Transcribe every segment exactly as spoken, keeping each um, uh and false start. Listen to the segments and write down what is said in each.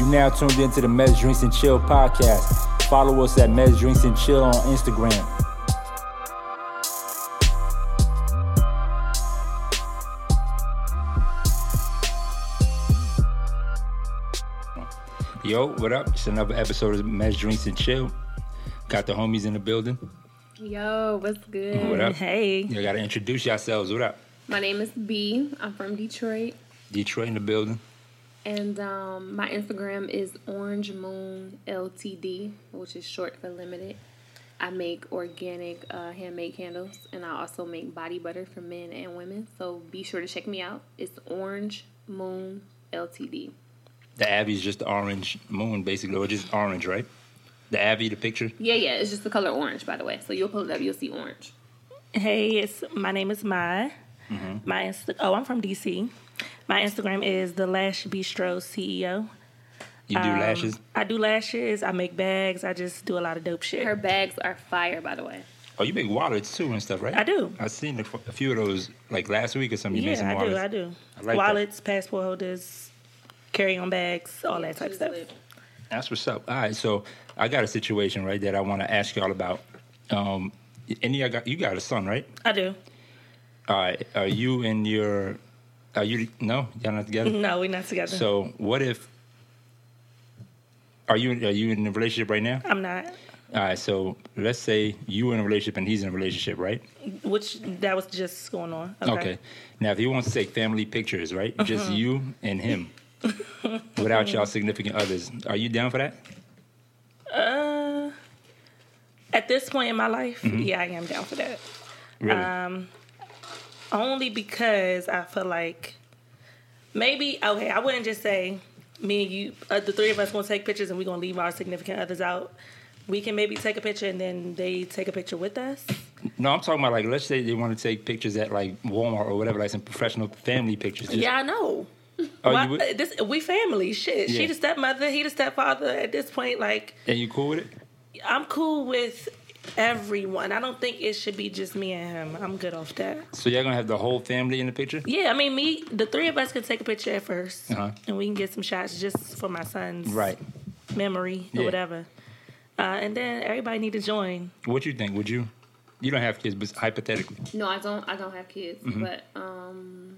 You now tuned into the Mez Drinks and Chill podcast. Follow us at Mez Drinks and Chill on Instagram. Yo, what up? It's another episode of Mez Drinks and Chill. Got the homies in the building. Yo, what's good? What up? Hey. You gotta introduce yourselves. What up? My name is B. I'm from Detroit. Detroit in the building. And um, my Instagram is Orange Moon L T D, which is short for limited. I make organic uh, handmade candles, and I also make body butter for men and women. So be sure to check me out. It's Orange Moon L T D. The Abbey's just the orange moon, basically, or just orange, right? The Abbey, the picture? Yeah, yeah. It's just the color orange, by the way. So you'll pull it up, you'll see orange. Hey, it's my name is Mai. Mm-hmm. My Insta- oh, I'm from D C. My Instagram is the Lash Bistro C E O. You do um, lashes? I do lashes. I make bags. I just do a lot of dope shit. Her bags are fire, by the way. Oh, you make wallets too and stuff, right? I do. I seen a, a few of those like last week or something. You yeah, made some I wallets. do. I do. I like wallets, passport holders, carry-on bags, all that type of stuff. That's what's up. All right, so I got a situation, right, that I want to ask y'all about. Um, and you got you got a son, right? I do. All right. Are you and your? Are you? No, y'all not together. No, we're not together. So what if? Are you are you in a relationship right now? I'm not. All right. So let's say you in a relationship and he's in a relationship, right? Which that was just going on. Okay. Okay. Now, if he wants to take family pictures, right, Uh-huh. just you and him, without y'all significant others, are you down for that? Uh, at this point in my life, Mm-hmm. yeah, I am down for that. Really? Um, only because I feel like maybe okay, I wouldn't just say me and you, uh, the three of us, gonna take pictures and we're gonna leave our significant others out. We can maybe take a picture and then they take a picture with us. No, I'm talking about like, let's say they want to take pictures at like Walmart or whatever, like some professional family pictures. Just, Yeah, I know. Oh, Why- you would? this we family shit. Yeah. She the stepmother, he the stepfather. At this point, like And you cool with it? I'm cool with everyone. I don't think it should be just me and him. I'm good off that. So y'all gonna have the whole family in the picture? Yeah, I mean, me, the three of us can take a picture at 1st Uh-huh. and we can get some shots just for my son's Right. memory or Yeah. whatever. Uh, and then everybody need to join. What you think? Would you? You don't have kids, but hypothetically. No, I don't. I don't have kids, Mm-hmm. but um,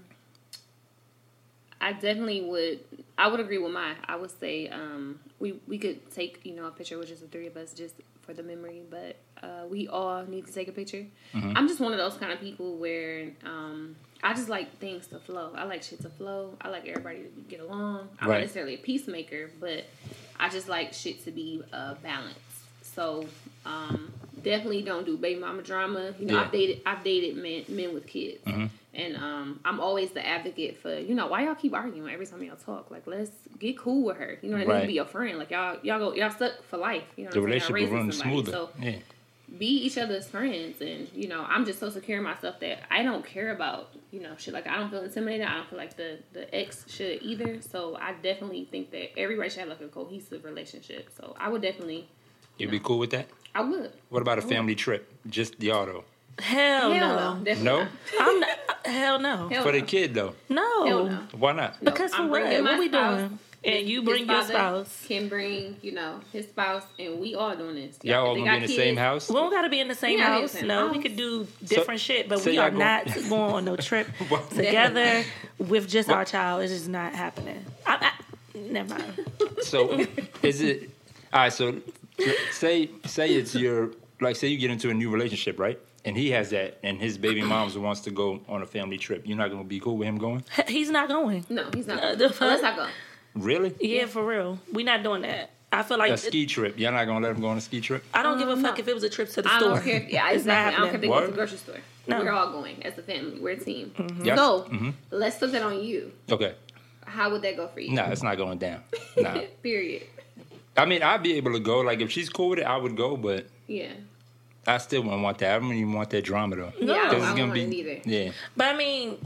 I definitely would. I would agree with my. I would say um, we we could take you know a picture with just the three of us just for the memory, but uh, we all need to take a picture. Mm-hmm. I'm just one of those kind of people where um, I just like things to flow. I like shit to flow. I like everybody to get along. I'm Right. not necessarily a peacemaker, but I just like shit to be uh, balanced. So um, definitely don't do baby mama drama. You know, Yeah. I've dated I've dated men men with kids, Mm-hmm. and um, I'm always the advocate for you know why y'all keep arguing every time y'all talk. Like let's get cool with her. You know, what I mean, Right. be your friend. Like y'all y'all go y'all stuck for life. You know, The what I'm saying? relationship will Raising run somebody. smoother. So Yeah. be each other's friends, and you know I'm just so secure in myself that I don't care about you know shit like that. I don't feel intimidated. I don't feel like the the ex should either. So I definitely think that everybody should have like a cohesive relationship. So I would definitely. You'd be cool with that? I would. What about a family trip? Just the auto? Hell, Hell no. no. Definitely No? not. I'm not. Hell no. Hell For the no. kid, though. No. Hell no. Why not? No, Because for I'm what? bringing my What we spouse. doing? And you His bring your father spouse. Can bring, you know, his spouse, and we all doing this. Y'all all if they gonna be in got the same kids- house? We don't gotta be in the same We gotta be in house. the same No, we house. could do different shit, but so we y'all are go- not going on no trip What? together with just our child. It's just not happening. I, I, never mind. So, is it... All right, so say say it's your... Like, say you get into a new relationship, right? And he has that, and his baby moms wants to go on a family trip. You're not going to be cool with him going? He's not going. No, he's not. Uh, the fuck? Unless I go. Really? Yeah, for real. We not doing that. I feel like A ski trip. Y'all not going to let him go on a ski trip? I don't give a Um, fuck no. if it was a trip to the I store. don't care. If, yeah, It's not exactly. I don't care if they happening. go to Word? the grocery store. No. We're all going as a family. We're a team. Yes. So, Mhm. let's put that on you. Okay. How would that go for you? Nah, it's not going down. Nah. Period. I mean, I'd be able to go. Like, if she's cool with it, I would go, but Yeah. I still wouldn't want that. I don't even want that drama, though. Yeah, I 'Cause don't, it's I gonna don't want be, it either. Yeah. But I mean,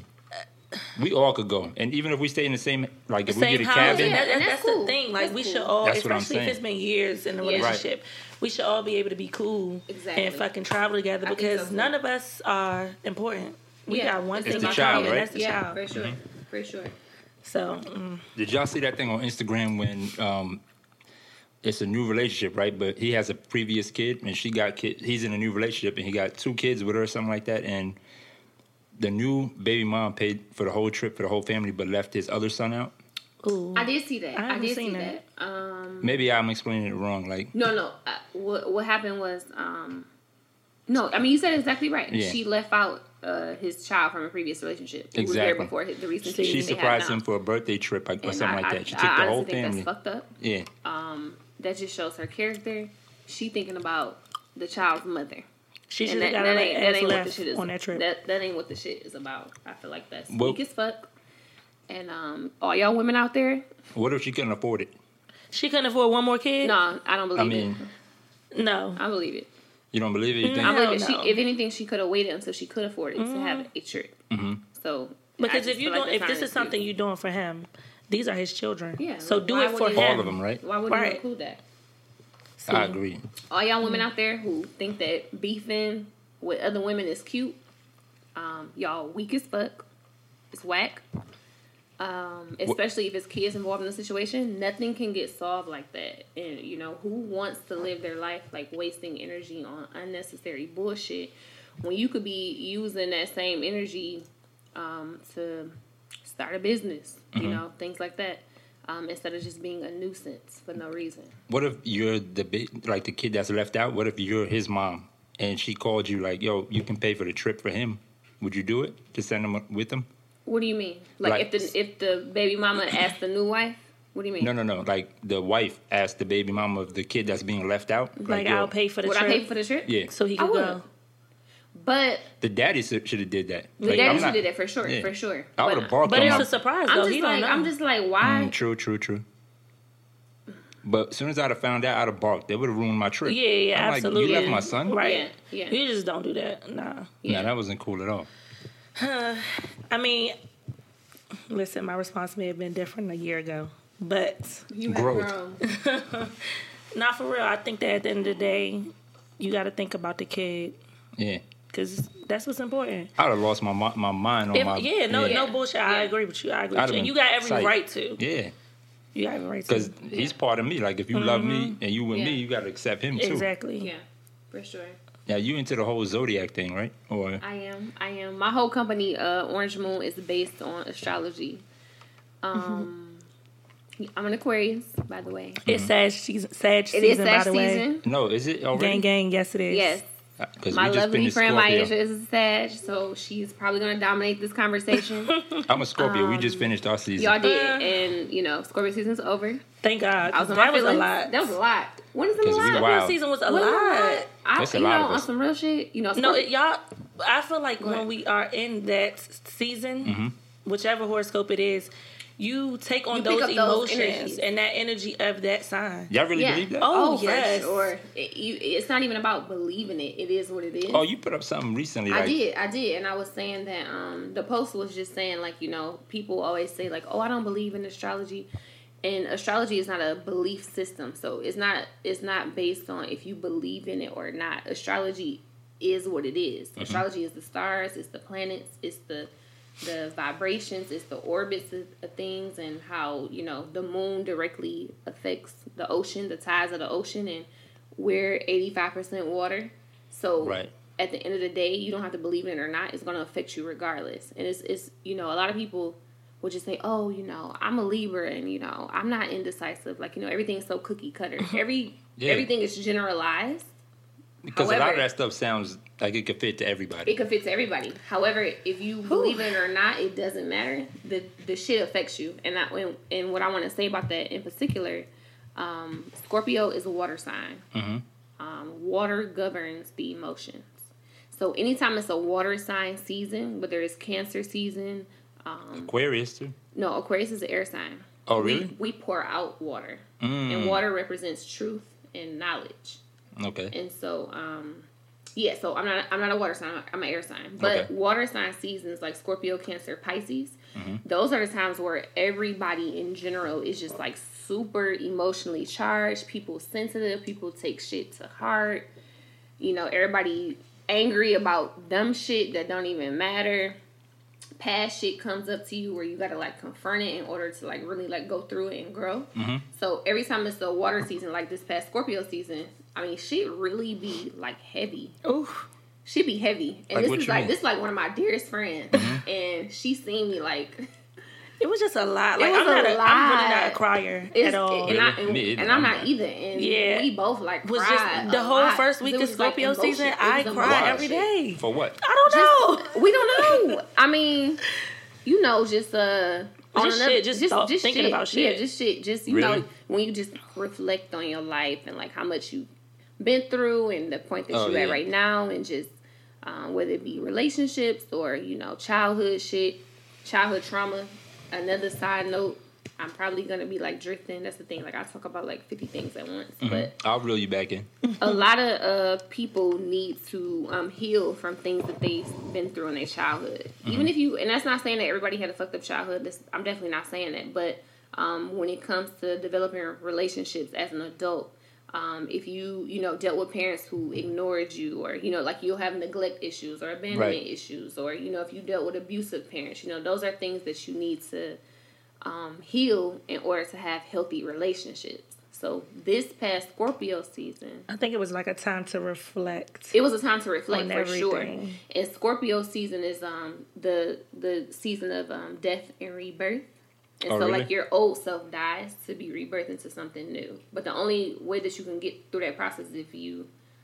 We all could go. And even if we stay in the same, like, if we same get a house. cabin, That, that, And that's that's the cool. thing. Like That's we cool. should all, That's what I'm especially if saying. it's been years in a Yeah. relationship, we should all be able to be cool Exactly. and fucking travel together I think because so, too. none of us are important. We Yeah, got one it's thing the in child, common, right? and that's the yeah, child. for sure. For sure. So, mm. Did y'all see that thing on Instagram when um, it's a new relationship, right? But he has a previous kid, and she got kid. He's in a new relationship, and he got two kids with her, or something like that. And the new baby mom paid for the whole trip for the whole family, but left his other son out. Ooh. I did see that. I I, haven't did seen see that. that. Um, Maybe I'm explaining it wrong. Like, no, no. Uh, what what happened was, um, no. I mean, you said it exactly right. Yeah. She left out uh, his child from a previous relationship. Who was there Exactly. before his, the recent she season they had surprised now. him for a birthday trip, like, or And something I, like I- that. She I took the honestly whole think family. that's fucked up. Yeah. Um, that just shows her character. She thinking about the child's mother. She should And have that, got that her ain't, that ass ain't what the left shit is on that trip. That that ain't what the shit is about. I feel like that's Well- weak as fuck. And um, all y'all women out there, What if she couldn't afford it? She couldn't afford one more kid? no, I don't believe I mean, it. No. I believe it. you don't believe it? You think? I believe Hell it. She, no. if anything, she could have waited until she could afford it to have a trip. Mm-hmm. So I Because just if you feel like doing, if that's this not is something an you're doing for him, these are his children. Yeah, So like, do why it for would him. you- All of them, right? excuse. Why would Right. you include that? See, I agree. All y'all women out there who think that beefing with other women is cute, um, y'all weak as fuck. It's whack. Um, especially if it's kids involved in the situation, nothing can get solved like that. And you know, who wants to live their life like wasting energy on unnecessary bullshit when you could be using that same energy um, to start a business, you Mm-hmm. know, things like that, um, instead of just being a nuisance for no reason. What if you're the big, like the kid that's left out? What if you're his mom and she called you like, "Yo, you can pay for the trip for him"? Would you do it to send him with him? What do you mean? Like, Like- if the if the baby mama asked the new wife? What do you mean? No, no, no. Like the wife asked the baby mama of the kid that's being left out. like, yo, I'll pay for the Would trip. I pay for the trip? Yeah. So he I could would. go. But The daddy should have did that. the Like, daddy I'm should not- did it for sure, yeah. for sure. I would But have barked But on it's my- a surprise, I'm though. just He like don't know. I'm just like why? Mm, true, true, true. But as soon as I'd have found out, I'd have barked. They would have ruined my trip. Yeah, yeah, I'm absolutely. Like, you left my son? Right. Yeah, yeah. You just don't do that. Nah. Yeah. Nah, that wasn't cool at all. I mean, listen, my response may have been different a year ago. But You have Growth. grown. not for real. I think that at the end of the day, you got to think about the kid. Yeah. Because that's what's important. I'd have lost my mi- my mind on If, my. yeah, no, Yeah. no bullshit. I Yeah. agree with you. I agree I'd with have you. And been you got every psyched. right to. Yeah. You got every right to. Because he's part of me. Like, if you love me and you with me, Yeah. you got to accept him, too. Exactly. Yeah, for sure. Now, you into the whole Zodiac thing, right? Or I am. I am. My whole company, uh, Orange Moon, is based on astrology. Um, I'm an Aquarius, by the way. It's Sag season, Sag It season, is by Sag the way. season. No, is it already? Gang, gang, yes, it is. Yes. Because My we just lovely finished friend Scorpio. Maisha is a Sag, so she's probably going to dominate this conversation. I'm a Scorpio. we just finished our season. Y'all did. And, you know, Scorpio season's over. Thank God. I was on that my was a feelings. lot. That was a lot. When is it a 'Cause we lot? wild. Scorpio season was a When is it lot. I, That's a you lot know, of on us. some real shit, you know, No, Scorpio- it, y'all. I feel like ahead. when we are in that season, Mm-hmm. whichever horoscope it is, you take on You pick those up those emotions energies. and that energy of that sign. Y'all really yeah. believe that? Oh, Oh, yes. for sure. It, you, it's not even about believing it. It is what it is. Oh, you put up something recently. I Like, did, I did, and I was saying that um, the post was just saying like, you know, people always say like, oh, I don't believe in astrology, and astrology is not a belief system, so it's not it's not based on if you believe in it or not. Astrology is what it is. Mm-hmm. Astrology is the stars, it's the planets, it's the the vibrations, it's the orbits of, of things, and how, you know, the moon directly affects the ocean, the tides of the ocean, and we're eighty-five percent water. So Right. at the end of the day, you don't have to believe in it or not. It's going to affect you regardless. And it's, it's, you know, a lot of people will just say, oh, you know, I'm a Libra and, you know, I'm not indecisive. Like, you know, everything's so cookie cutter. Every Yeah. Everything is generalized. because a lot However- of that stuff sounds like it could fit to everybody. It could fit to everybody. However, if you believe in it or not, it doesn't matter. The the shit affects you. And I, and, and what I want to say about that in particular, um, Scorpio is a water sign. Mm-hmm. Um, water governs the emotions. So anytime it's a water sign season, whether it's Cancer season, um, Aquarius, too. no, Aquarius is an air sign. Oh, We- really? We, pour out water. Mm. And water represents truth and knowledge. Okay. And so, um, yeah, so I'm not I'm not a water sign. I'm, I'm an air sign. But Okay. water sign seasons like Scorpio, Cancer, Pisces, Mm-hmm. those are the times where everybody in general is just like super emotionally charged. People sensitive. People take shit to heart. You know, everybody angry about dumb shit that don't even matter. past shit comes up to you where you gotta like confront it in order to like really like go through it and grow. Mm-hmm. So every time it's the water season, like this past Scorpio season, I mean, shit really be like heavy. Ooh. She be heavy, and Like, this what is you like mean? this is like one of my dearest friends, Mm-hmm. and she seen me like. It was just a lot. It Like was I'm not. a A, I'm really not a lot. crier It's, at all. and, I, and, Me either. and I'm I'm not not. either. And Yeah. we both like was cried just the a whole lot. first week It of was, like, Scorpio emotion. season. It I was cried emotion. every day. For what? I don't know. Just, we don't know. I mean, you know, just uh, on Just another, shit, just thought- thinking shit. about shit. Yeah, just shit. Just you Really? know, when you just reflect on your life and like how much you've been through and the point that Oh, you at yeah. right now, and just um, whether it be relationships or you know childhood shit, childhood trauma. Another side note. I'm probably gonna be like drifting. That's the thing. Like I talk about like fifty things at once, Mm-hmm. but I'll reel you back in. a lot of uh, people need to um, heal from things that they've been through in their childhood. Mm-hmm. Even if you, and that's not saying that everybody had a fucked up childhood. This, I'm definitely not saying that. But um, when it comes to developing relationships as an adult, um, if you, you know, dealt with parents who ignored you, or you know, like you'll have neglect issues or abandonment Right. issues, or you know, if you dealt with abusive parents, you know, those are things that you need to um, heal in order to have healthy relationships. So this past Scorpio season, I think it was like a time to reflect. it was a time to reflect On for sure. everything. And Scorpio season is um the the season of um death and rebirth. And Oh, so really? like your old self dies to be rebirthed into something new. But the only way that you can get through that process is if you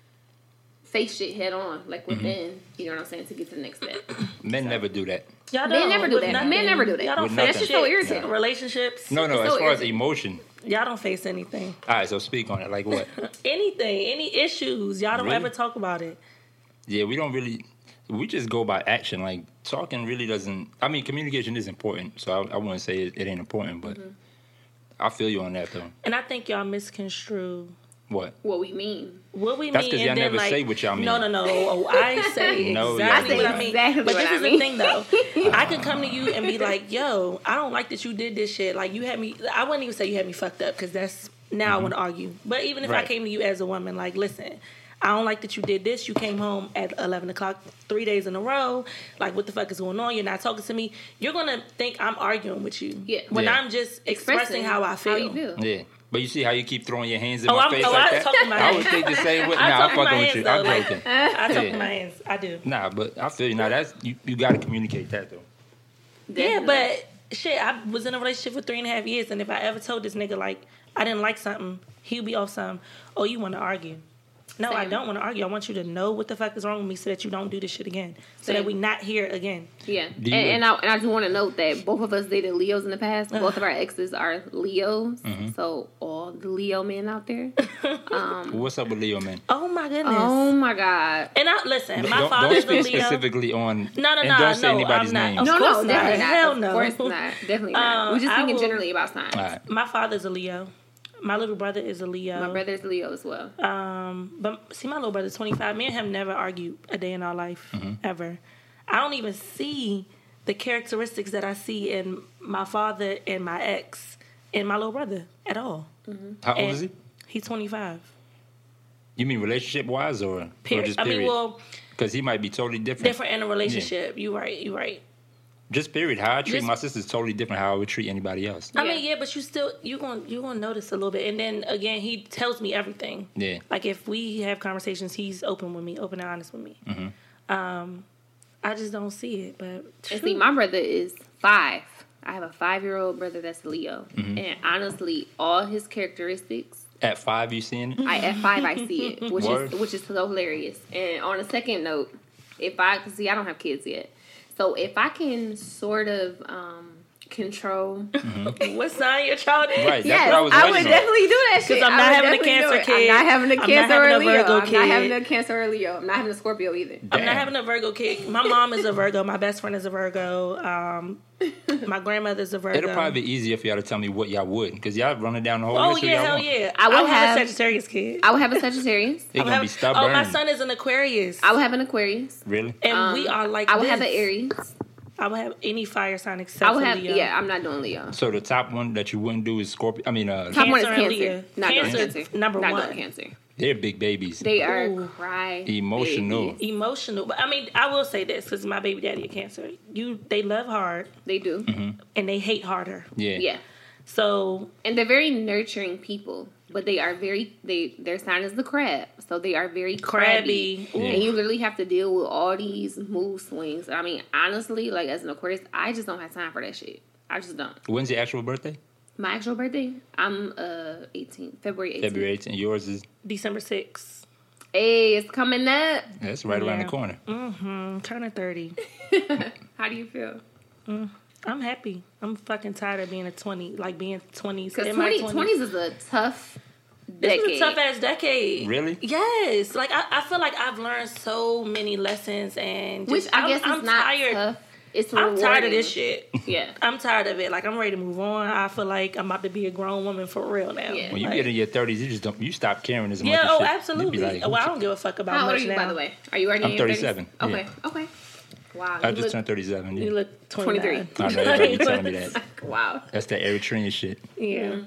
face shit head on, like within, you know what I'm saying, to get to the next step. Men never do that. Y'all Men don't. never do with that. nothing. Men never do that. Y'all don't With face nothing. That's just so shit. irritating. Relationships. No, no. It's As so far as irritating. emotion, Y'all don't face anything. all right. So speak on it. Like what? Anything. Any issues. Y'all don't Really? ever talk about it. Yeah, we don't really. We just go by action. Like talking really doesn't. I mean, communication is important. So I, I wouldn't say it, it ain't important, but Mm-hmm. I feel you on that though. And I think y'all misconstrue What? What we mean. what we That's mean. 'cause y'all and then, never like, say what y'all mean. No, no, no. Oh, I say No, exactly y'all what don't. I mean. Exactly but what this I is mean. the thing, though. I could come to you and be like, "Yo, I don't like that you did this shit. Like, you had me. I wouldn't even say you had me fucked up because that's now I want to argue. But even if I Right. came to you as a woman, like, listen, I don't like that you did this. You came home at eleven o'clock three days in a row. Like, what the fuck is going on? You're not talking to me. You're gonna think I'm arguing with you. Yeah. When Yeah. I'm just expressing, how I feel. How you feel. Yeah. But you see how you keep throwing your hands in Oh, my I'm- face oh, like I that? talk in my I would hands. think the same way. I Nah, talk I'm in my fucking with hands, you. though. I'm Like, joking. I talk Yeah. in my hands. I do. Nah, but I feel you. Now that's you. You got to communicate that though. Yeah, Definitely. but shit, I was in a relationship for three and a half years, and if I ever told this nigga like I didn't like something, he'd be off something. Oh, you want to argue? No, I Same. don't want to argue. I want you to know what the fuck is wrong with me, so that you don't do this shit again, so that Same. we not here again. Yeah, and, Do you- and I and I just want to note that both of us dated Leos in the past. Both of our exes are Leos, Mm-hmm. so all the Leo men out there. What's up with Leo, man? Oh my goodness! Oh my god! And I listen. My don't, don't father's a speak Leo. specifically on. No, no, and no, don't say no, anybody's I'm not. name. Of No, course no, not. definitely not. Hell Of no. course not. Definitely not. Um, We're just I thinking will- generally about signs. All right. My father's a Leo. My little brother is a Leo. My brother's Leo as well. Um, but see, my little brother's twenty-five. Me and him never argued a day in our life Mm-hmm. ever. I don't even see the characteristics that I see in my father and my ex and my little brother at all. How old And is he? He's twenty-five. You mean relationship wise or, or Period. just I period? mean, well, Because he might be totally different. different in a relationship. You right. You right. Just period. How I treat Just- my sister is totally different how I would treat anybody else. I Yeah. mean, yeah, but you still you gonna you gonna notice a little bit, and then again, he tells me everything. Yeah. Like if we have conversations, he's open with me, open and honest with me. Mm-hmm. Um, I just don't see it, but And see, my brother is five. I have a five-year-old brother that's a Leo, Mm-hmm. and honestly, all his characteristics. At five, you seeing it? I at five I see it, which Word. is which is so hilarious. And on a second note, if I see I don't have kids yet, so if I can sort of um, control, what sign your child is? Right. That's yes, what I was I waiting would on. definitely do that shit. I'm I not would having a definitely do Cancer it. kid. I'm not having a I'm not Cancer having or a a Leo. Virgo I'm not kid. having a Cancer or a Leo. I'm not having a Scorpio either. I'm Damn. not having a Virgo kid. My mom is a Virgo. My best friend is a Virgo. Um, my grandmother's a Virgo. It'll probably be easier for y'all to tell me what y'all would, because y'all running down the whole Oh list of yeah, y'all hell want. yeah. I would I would have, have- a Sagittarius kid. I would have a Sagittarius. They're I would gonna be have- stubborn. Oh, my son is an Aquarius, I would have an Aquarius. Really? and Um, we are like. I would this. have an Aries. I would have any fire sign except I would for have. Leo. Yeah, I'm not doing Leo. So the top one that you wouldn't do is Scorpio. I mean, uh, Top one is Cancer and Cancer. Leo. Not doing Cancer, Cancer. number not one. doing Cancer. they're big babies. They are Ooh. cry Emotional. babies. Emotional, but I mean, I will say this because my baby daddy a Cancer. You, they love hard They do. Mm-hmm. and they hate harder. Yeah. Yeah. So And they're very nurturing people, but they are very they their sign is the crab, so they are very crabby. crabby. Ooh. And you literally have to deal with all these mood swings. I mean, honestly, like as an Aquarius, I just don't have time for that shit. I just don't. When's your actual birthday? My actual birthday, I'm uh eighteenth, February eighteenth. February eighth, and yours is. December sixth. Hey, it's coming up. That's right around the Yeah. corner. Mm-hmm. Turning thirty. How do you feel? I'm happy. I'm fucking tired of being a twenty, like being twenties. Because in my twenty, twenties. twenties is a tough This decade. is a tough ass decade. Really? Yes. Like I, I feel like I've learned so many lessons and Which just, I I'm, guess is I'm not tired. tough. It's I'm rewarding. tired of this shit. Yeah. I'm tired of it. Like I'm ready to move on. I feel like I'm about to be a grown woman for real now. Yeah. When you Like- get in your thirties, you just don't. You stop caring as much. yeah. as Oh, shit. absolutely. You be like, well, I don't give a fuck about How old much are you, now. by the way? Are you already I'm in your thirty-seven, thirties? yeah. Okay. Okay. Wow. I you just look- turned thirty-seven. You Yeah. look twenty-three. I know everybody telling me that. Wow. That's that Eritrean shit. Yeah.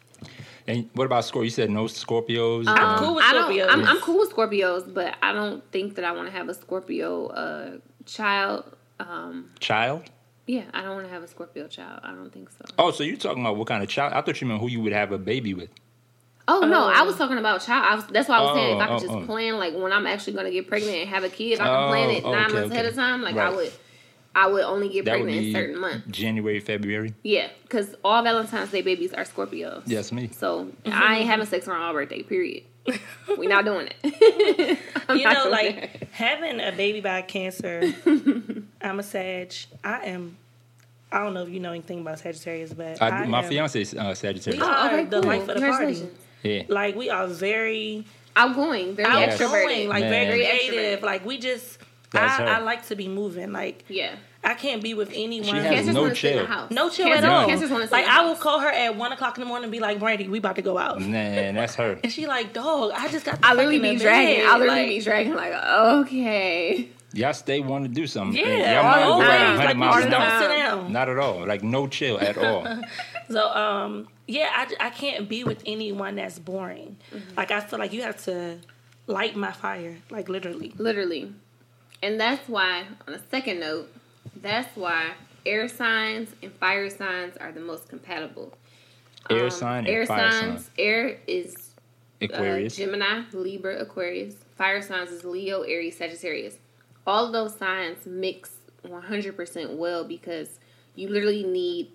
And what about Scorpio? You said no Scorpios. I'm um, cool with I don't, Scorpios. I'm, I'm cool with Scorpios, but I don't think that I want to have a Scorpio uh, child. Um, Child. yeah, I don't want to have a Scorpio child. I don't think so. Oh, so you're talking about what kind of child? I thought you meant who you would have a baby with. Oh no, Oh. I was talking about child. I was, that's why I was saying if I could Oh, just oh, oh. plan like when I'm actually going to get pregnant and have a kid, if I can plan Oh, it nine okay, months ahead okay. of time, like Right. I would. I would only get That would pregnant be in certain months. January, February. Yeah, because all Valentine's Day babies are Scorpios. Yes, me. So I ain't having sex around our birthday. Period. We not doing it. I'm You not know, doing like it. having a baby by Cancer. I'm a Sag. I am. I don't know if you know anything about Sagittarius, but I, I my am, fiance is uh, Sagittarius. We Oh, are okay, the cool. life of the party. Congratulations. Yeah. Like we are very Outgoing, very Yes. outgoing, extroverted. like Man. very Very creative. extroverted. Like we just. That's I, her. I like to be moving. Like Yeah. I can't be with anyone. She has Cancers no want to sit in chill. the house. No chill Cancer, at all. Cancers want to sit Like in the I will house. call her at one o'clock in the morning and be like, "Brandy, we about to go out," Man, that's her. and she like, "Dog, I just got." To I literally fucking be in dragging. bed." I literally like, be dragging. Like, okay. Y'all stay want to do something. Yeah, And y'all mind all go the at time. one Like hundred we miles just an don't hour. sit down. Not at all. Like no chill at all. So, um, yeah, I, I can't be with anyone that's boring. Mm-hmm. Like, I feel like you have to light my fire, like, literally. Literally. And that's why, on a second note, that's why air signs and fire signs are the most compatible. Air Um, sign and air fire signs. sign. Air is uh, Aquarius. Gemini, Libra, Aquarius. Fire signs is Leo, Aries, Sagittarius. All of those signs mix one hundred percent well because you literally need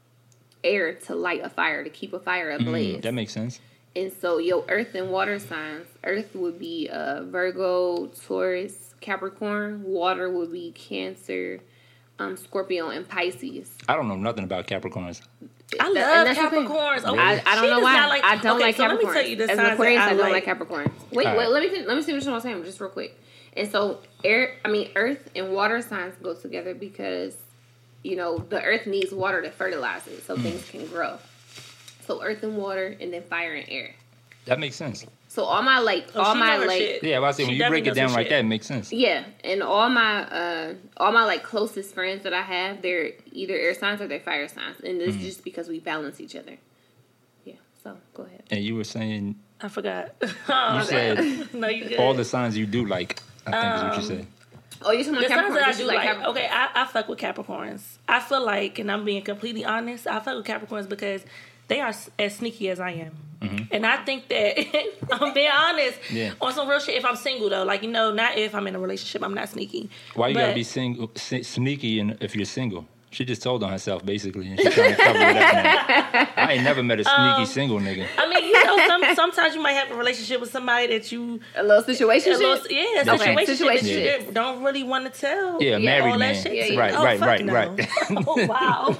air to light a fire, to keep a fire ablaze. Mm, that makes sense. And so your earth and water signs, earth would be uh, Virgo, Taurus, Capricorn. Water would be Cancer, um, Scorpio, and Pisces. I don't know nothing about Capricorns. I That- love and that's okay. Capricorns. Oh, I, I she don't know does why. not like- I don't okay, like so Capricorns. let me tell you the As an signs Aquarius, that I I don't like. like Capricorns. Wait, All wait. right. Let me fin- let me finish what I'm saying just real quick. And so, air, I mean, earth and water signs go together because you know the earth needs water to fertilize it so things can grow. So earth and water, and then fire and air. That makes sense. So all my like, Oh, all she my know her like, shit. Yeah, well, I say She when you break definitely it knows down her like shit. that, it makes sense. yeah, and all my uh, all my like closest friends that I have, they're either air signs or they're fire signs, and it's just because we balance each other. Yeah. So go ahead. And you were saying I forgot. you said no, you good. all the signs you do like. I think is what you said. Oh, you're talking The about signs Capricorn? that I You do like like, Capricorn? okay, I, I fuck with Capricorns. I feel like, and I'm being completely honest, I fuck with Capricorns because they are s- as sneaky as I am. And I think that, I'm being honest, Yeah. on some real shit, if I'm single though, like, you know, not if I'm in a relationship, I'm not sneaky. Why you But- gotta be single, s- sneaky, and if you're single? She just told on herself basically, and she's trying to cover it up. Now. I ain't never met a sneaky Um, single nigga. I mean, you know, some, sometimes you might have a relationship with somebody that you, A little situation. a little, yeah, Okay, situation, situation that you shit. don't really want to tell. Yeah, Yeah, married all that man. shit. Yeah, yeah. Right, Oh, right, fuck right, no. right. Oh, wow.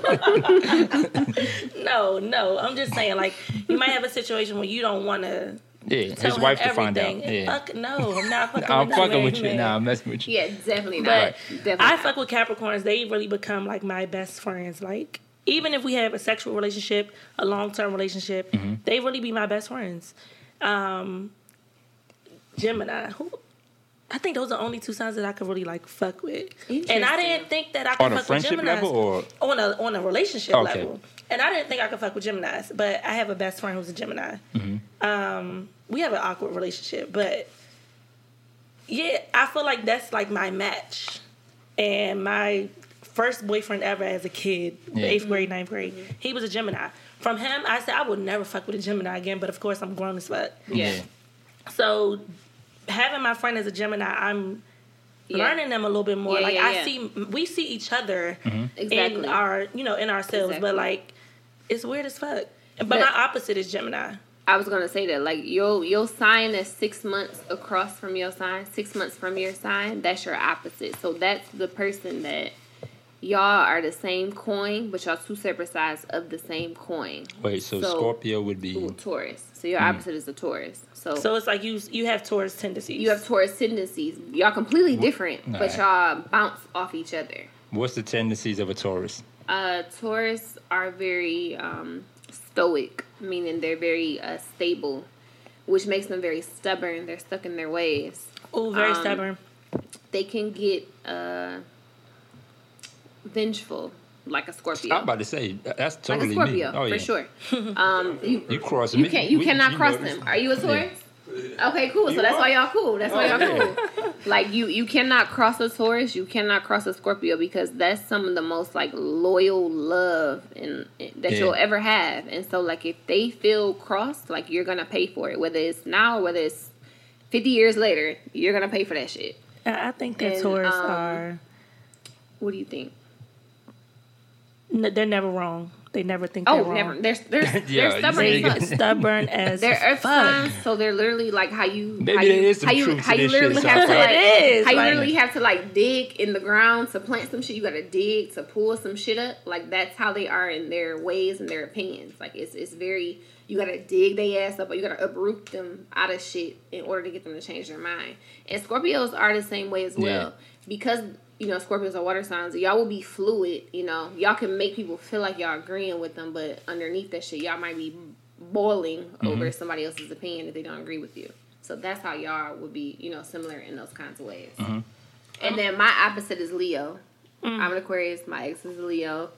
no, no. I'm just saying, like, you might have a situation where you don't want to Yeah, tell his him wife to everything. find out. Yeah, Fuck, no, I'm not fucking I'm with fucking you, with you. man. Nah, I'm messing with you. Yeah, definitely not. But Definitely I not. fuck with Capricorns. They really become, like, my best friends. Like, even if we have a sexual relationship, a long-term relationship, Mm-hmm. they really be my best friends. Um, Gemini. Who? I think those are the only two signs that I could really like fuck with. And I didn't think that I could on a fuck with friendship Geminis. level or on a on a relationship Okay. level. And I didn't think I could fuck with Geminis, but I have a best friend who's a Gemini. Mm-hmm. Um, we have an awkward relationship, but yeah, I feel like that's like my match. And my first boyfriend ever as a kid, Yeah. eighth grade, ninth grade, he was a Gemini. From him, I said I would never fuck with a Gemini again, but of course I'm grown as fuck. Yeah. So having my friend as a Gemini, I'm Yeah. learning them a little bit more. Yeah, like yeah, I yeah. see, we see each other Exactly. in our, you know, in ourselves. Exactly. But like, it's weird as fuck. But, But- my opposite is Gemini. I was gonna say that, like, your your sign is six months across from your sign, six months from your sign. That's your opposite. So that's the person that y'all are the same coin, but y'all two separate sides of the same coin. wait, so, So- Scorpio would be Ooh, Taurus. So your opposite is a Taurus. So, So it's like you you have Taurus tendencies. you have Taurus tendencies. Y'all completely different, Nah. but y'all bounce off each other. what's the tendencies of a Taurus? Uh, Taurus are very um, stoic, meaning they're very uh, stable, which makes them very stubborn. They're stuck in their ways. Oh, very um, stubborn. They can get uh, vengeful, like a Scorpio. I'm about to say that's like totally a Scorpio, me. Oh yeah, for sure. Um, you, You cross you me. can't. You we- cannot you cross know them. this. Are you a Taurus? Okay, cool. So You that's are? why y'all cool. That's why Oh, y'all yeah. cool. Like you, you cannot cross a Taurus. You cannot cross a Scorpio because that's some of the most like loyal love and that Yeah. you'll ever have. And so like if they feel crossed, like you're gonna pay for it, whether it's now or whether it's fifty years later. You're gonna pay for that shit. I I think that and, Taurus um, are What do you think? n- they're never wrong. They never think they're Oh, wrong. never. They're they're, Yeah, they're you stubborn say as it. fuck. Stubborn as They're earth fuck. signs, so they're literally like how you Maybe how you, there is some how you, truth to how you this literally shit, have to Sapphire. like It is, how you like- literally have to like dig in the ground to plant some shit. You got to dig to pull some shit up. Like that's how they are in their ways and their opinions. Like it's it's very you got to dig their ass up, or you got to uproot them out of shit in order to get them to change their mind. And Scorpios are the same way as well Yeah. because. You know, Scorpios are water signs. Y'all will be fluid. You know, y'all can make people feel like y'all agreeing with them, but underneath that shit, y'all might be boiling Mm-hmm. over somebody else's opinion if they don't agree with you. So that's how y'all would be, you know, similar in those kinds of ways. Mm-hmm. And then my opposite is Leo. Mm. I'm an Aquarius. My ex is a Leo.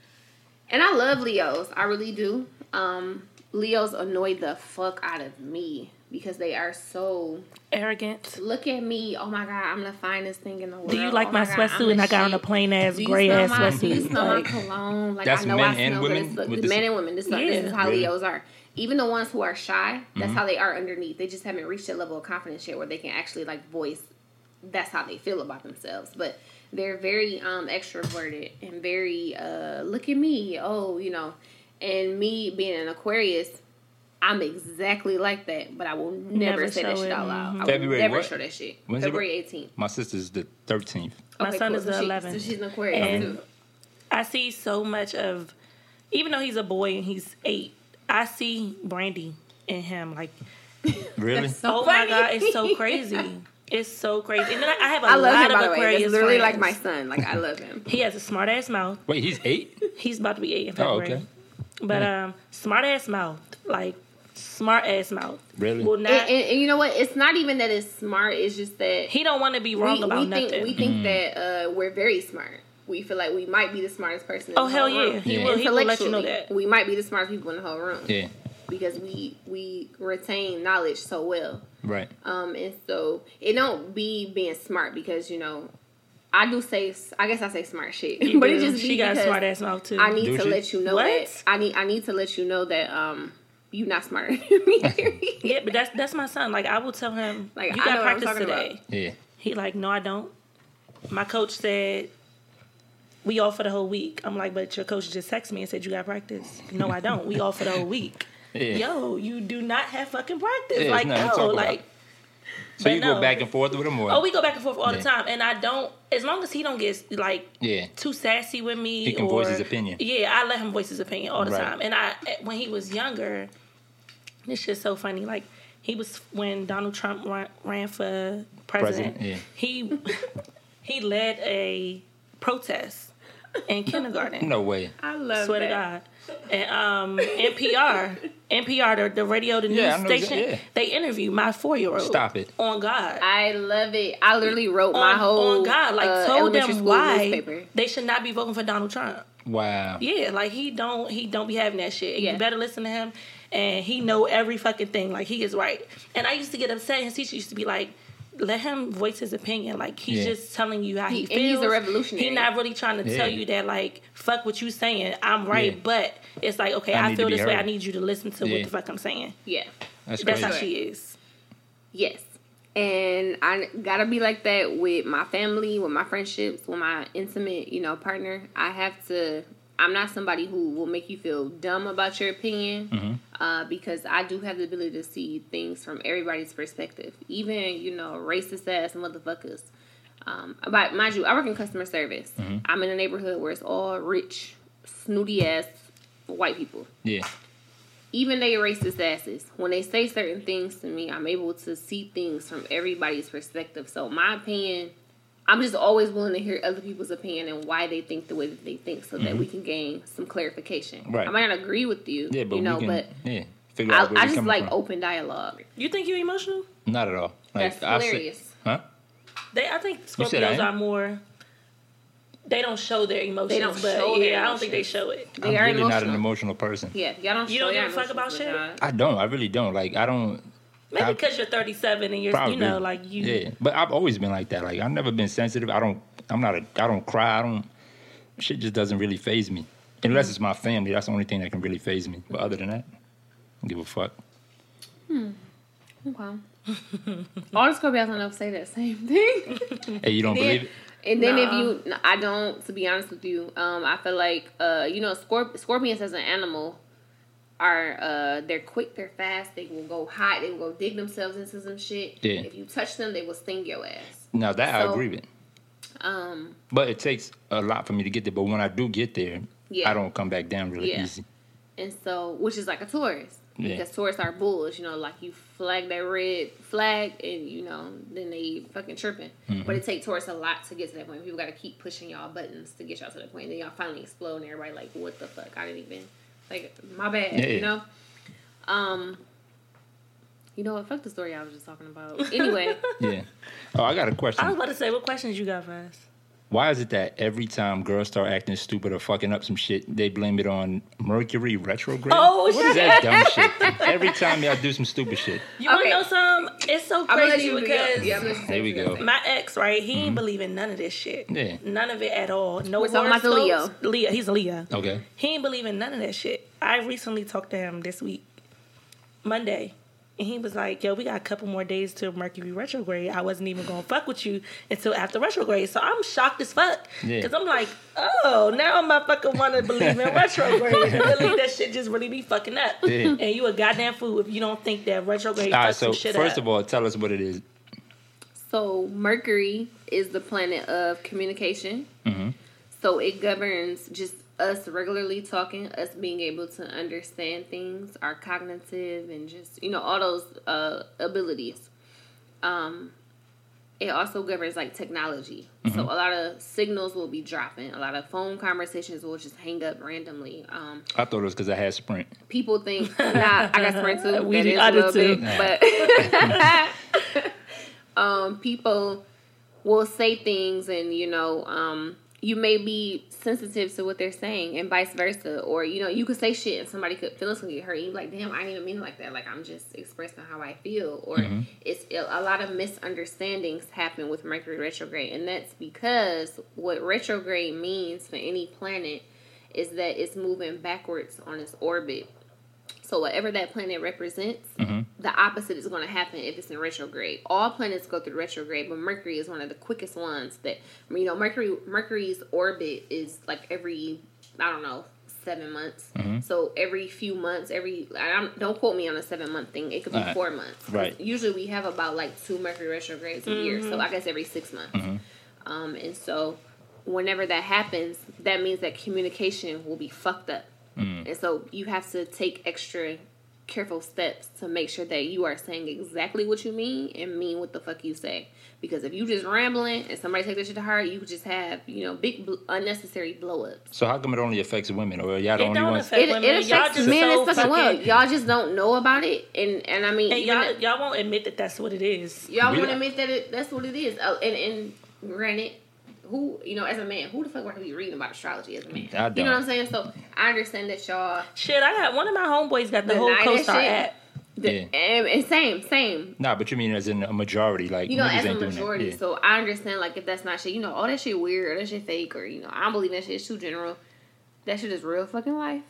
And I love Leos. I really do. Um, Leos annoy the fuck out of me because they are so... Arrogant. Look at me. Oh my God, I'm the finest thing in the world. Do you like oh my, my God, sweatsuit I'm and the I got on a shit. plain ass Do you gray smell ass my, do you sweatsuit? smell Like, my cologne? Like That's I know men I and smell women good. It's, with the this- men and women. This, is- this is Yeah. how Really? Leos are. Even the ones who are shy, that's Mm-hmm. how they are underneath. They just haven't reached that level of confidence yet where they can actually like voice. That's how they feel about themselves. But they're very um, extroverted and very uh, look at me. Oh, you know, and me being an Aquarius. I'm exactly like that, but I will never, Never say that show shit it. out loud. I February will never what? show that shit. When's it? February eighteenth. My sister's the thirteenth. My son is so the she- eleventh. So she's an Aquarius And- too. I see so much of, even though he's a boy and he's eight, I see Brandy in him. Like, Really? That's so oh my funny. God, it's so crazy. It's so crazy. And then I I have a I love lot him, of by the way. Aquarius It's literally friends. like my son. Like, I love him. He has a smart ass mouth. Wait, he's eight? He's about to be eight in Oh, February. okay. But um, smart ass mouth, like smart ass mouth. Really? Will not. And, and, and you know what? It's not even that it's smart. It's just that he don't want to be wrong we, about we nothing. think we think that uh, we're very smart. We feel like we might be the smartest person in Oh, the hell whole room. yeah. He Yeah. will. He will let you know Intellectually, that. we might be the smartest people in the whole room. Yeah. Because we we retain knowledge so well. Right. Um, and so it don't be being smart because you know, I do say I guess I say smart shit, You but do. it just be she got a because smart ass mouth too. I need Do to she? let you know What? that I need I need to let you know that um you not smarter than me. Yeah, but that's that's my son. Like I will tell him, Like, you I got know what I'm practice talking today. about. Yeah. He like, no, I don't. My coach said we off for the whole week. I'm like, but your coach just texted me and said you got practice. No, I don't. We off for the whole week. Yeah. Yo, you do not have fucking practice. Yeah, like, it's nothing to no, talk about. like. So but you no. go back and forth with him or? Oh, we go back and forth all Yeah. the time, and I don't. As long as he don't get like Yeah. too sassy with me, He can or, voice his opinion. Yeah, I let him voice his opinion all the Right. time. And I, when he was younger, this shit's so funny. Like he was when Donald Trump ran, ran for president. President, yeah. He he led a protest in kindergarten. No way. I love Swear that. to God. And um, N P R, N P R, the, the radio, the news Yeah, I know station, exactly, yeah. they interview my four-year-old. Stop it. On God. I love it. I literally wrote on, my whole on God, like uh, told elementary them school why newspaper. they should not be voting for Donald Trump. Wow. Yeah, like he don't he don't be having that shit. And Yeah. You better listen to him. And he know every fucking thing. Like he is right. And I used to get upset. His teacher used to be like, let him voice his opinion. Like he's Yeah. just telling you how he, He- feels. and he's a revolutionary. He's not really trying to tell Yeah. you that like fuck what you saying. I'm right, Yeah. but it's like okay, I I, need to feel be this way. I heard. need you to listen to Yeah. what the fuck I'm saying. Yeah. That's That's crazy. how she is. Yes. And I gotta be like that with my family, with my friendships, with my intimate, you know, partner. I have to. I'm not somebody who will make you feel dumb about your opinion, Mm-hmm. uh, because I do have the ability to see things from everybody's perspective, even you know, racist ass motherfuckers. Um, but mind you, I work in customer service. Mm-hmm. I'm in a neighborhood where it's all rich, snooty ass white people. Yeah. Even they racist asses, when they say certain things to me, I'm able to see things from everybody's perspective. So my opinion, I'm just always willing to hear other people's opinion and why they think the way that they think, so that we can gain some clarification. Right. I might not agree with you, Yeah, but you know, we can, but yeah, figure I, out where I we just coming like from. open dialogue. You think you emotional? Not at all. Like, That's I say- hilarious. huh? They, I think said I Scorpios am? are more. They don't show their emotions. don't but show yeah, their I don't think they emotions. show it. They I'm are really emotional. not an emotional person. Yeah, y'all don't. You show don't your give a fuck about emotions, shit? but, uh, I don't. I really don't. Like, I don't. Maybe I- because you're thirty-seven and you're, Probably. you know, like you. Yeah, but I've always been like that. Like, I've never been sensitive. I don't. I'm not a. I don't cry. I don't. Shit just doesn't really phase me. Unless it's my family. That's the only thing that can really phase me. But other than that, I don't give a fuck. Okay. All the Scorpios I know say that same thing. Hey, you don't Then- believe it? And then Nah. if you, I don't, to be honest with you, um, I feel like, uh, you know, scorp- scorpions as an animal are, uh, they're quick, they're fast, they will go hide, they will go dig themselves into some shit. Yeah. If you touch them, they will sting your ass. Now that I So- agree with. Um, But it takes a lot for me to get there. But when I do get there, Yeah. I don't come back down really Yeah. easy. and so, which is like a Taurus. Yeah. Because Taurus are bulls, you know, like you flag that red flag and, you know, then they fucking tripping. Mm-hmm. But it takes Taurus a lot to get to that point. People got to keep pushing y'all buttons to get y'all to that point. And then y'all finally explode and everybody like, what the fuck? I didn't even, like, my bad, Yeah. you know? Um, you know what? Fuck the story I was just talking about. Anyway, Yeah. Oh, I got a question. I was about to say, what questions you got for us? Why is it that every time girls start acting stupid or fucking up some shit, they blame it on Mercury retrograde? Oh, What is that dumb shit? Every time y'all do some stupid shit. You want Okay. to know something? It's so I'm going to let crazy you because yeah, I'm gonna let you Here we say go. that. my ex, right, he ain't believe in none of this shit. Yeah. None of it at all. No We're talking about the horoscopes. Leo. He's a Leo. Okay. He ain't believe in none of that shit. I recently talked to him this week, Monday, and he was like, yo, we got a couple more days till Mercury retrograde. I wasn't even going to fuck with you until after retrograde. So I'm shocked as fuck. Yeah. Because I'm like, oh, now my fucking want to believe in retrograde. Really, that shit just really be fucking up. Yeah. And you a goddamn fool if you don't think that retrograde All fucks right, so some shit first up. of all, tell us what it is. So Mercury is the planet of communication. Mhm. So it governs just us regularly talking, us being able to understand things, our cognitive and just, you know, all those uh, abilities. Um, it also governs like technology. So a lot of signals will be dropping. A lot of phone conversations will just hang up randomly. Um, I thought it was because I had Sprint. people think, nah, I got Sprint too. We That do- is I a do little too. bit, but um, people will say things, and you know, um, you may be sensitive to what they're saying, and vice versa. Or you know, you could say shit, and somebody could feelings get hurt. And you're like, damn, I didn't even mean it like that. Like I'm just expressing how I feel. Or it's a lot of misunderstandings happen with Mercury retrograde, and that's because what retrograde means for any planet is that it's moving backwards on its orbit. So whatever that planet represents, the opposite is going to happen if it's in retrograde. All planets go through retrograde, but Mercury is one of the quickest ones. That you know, Mercury Mercury's orbit is like every I don't know seven months. So every few months, every I don't, don't quote me on a seven month thing. It could be Alright. four months. Right. Usually we have about like two Mercury retrogrades a year. So I guess every six months. Um, and so whenever that happens, that means that communication will be fucked up. And so you have to take extra careful steps to make sure that you are saying exactly what you mean and mean what the fuck you say. Because if you just rambling and somebody take that shit to heart, you could just have, you know, big bl- unnecessary blow ups. So how come it only affects women, or y'all the It only don't ones? affect It, women. it Y'all affects just men so as fucking well. fucking- Y'all just don't know about it, and and I mean, And you y'all, know, y'all won't admit that that's what it is. y'all We won't don't- admit that it, that's what it is. Uh, and and granted, who you know, as a man, who the fuck want to be reading about astrology as a man? I You don't. know what I'm saying? So I understand that y'all. Shit, I got one of my homeboys got the Deny whole that CoStar shit. app. The, Yeah. and, and same, same. Nah, but you mean as in a majority, like You know, niggas as a ain't doing majority. that. Yeah. So I understand, like, if that's not shit, you know, all that shit weird, or that shit fake, or, you know, I don't believe that shit is too general. That shit is real fucking life.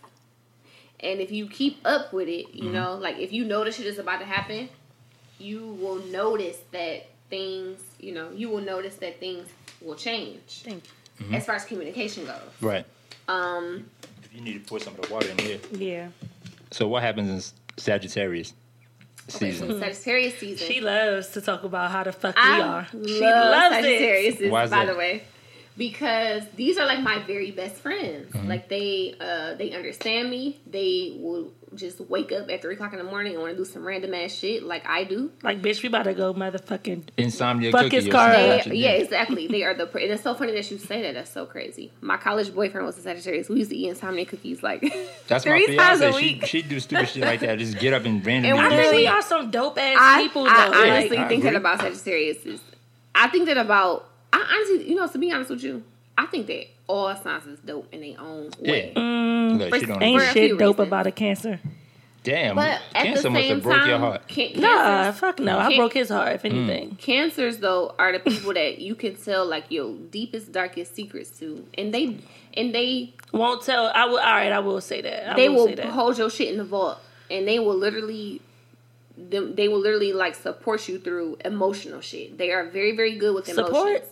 And if you keep up with it, you Mm-hmm. know, like, if you know that shit is about to happen, you will notice that things, you know, you will notice that things will change. Thank Mm-hmm. As far as communication goes. Right. Um, If you need to pour some of the water in here. you. Yeah. So what happens in Sagittarius okay, season? so Sagittarius season. She loves to talk about how the fuck we I are. love She loves it. Sagittarius, Why is by that? the way, because these are like my very best friends. Mm-hmm. Like they, uh, they understand me. They will just wake up at three o'clock in the morning and want to do some random ass shit like I do. Like, bitch, we about to go motherfucking. Insomnia Fuck cookie. his or car something up. like They, that. yeah, exactly. They are the. pr- And it's so funny that you say that. That's so crazy. My college boyfriend was a Sagittarius. We used to eat insomnia cookies like That's my three times a fiance. She week. she do stupid shit like that. Just get up and randomly. And I we do mean, really- we shit. are some dope ass I, people, though. I Like, honestly I think that agree. about Sagittarius is. I think that about. I honestly, you know, to be honest with you, I think that all signs is dope in their own way. Yeah. mm, Look, she don't ain't For a agree. few shit dope reasons. about a Cancer. Damn. But at Cancer the must same have broke time, your heart. Can- Nah, cancers, fuck no. I Can- broke his heart, if anything. cancers though are the people that you can tell like your deepest, darkest secrets to, and they and they Won't tell. I will. All right, I will say that. I they will, will say that. hold your shit in the vault, and they will literally. Them, they will literally like support you through emotional shit. They are very, very good with emotions. Support?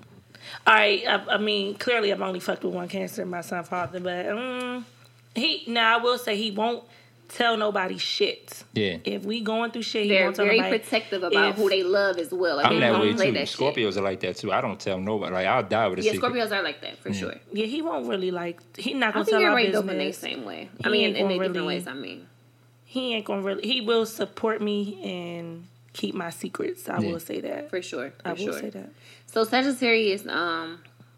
All right. I, I mean, clearly, I've only fucked with one Cancer, my son, father, but um, he. Now, I will say he won't tell nobody shit. Yeah. If we going through shit, he They're won't tell very nobody. protective about If- who they love as well. Like, I'm they that don't way play too. that shit. Scorpios are like that too. I don't tell nobody. Like I'll die with a Yeah, secret. Scorpios are like that for sure. Yeah, he won't really like. He not I gonna think tell our everybody dope in their business. same way. He I mean, ain't in, in gonna their different really- ways. I mean, He ain't gonna really. He will support me and keep my secrets. I Yeah. will say that. for sure, for I will sure. say that. So Sagittarius, um,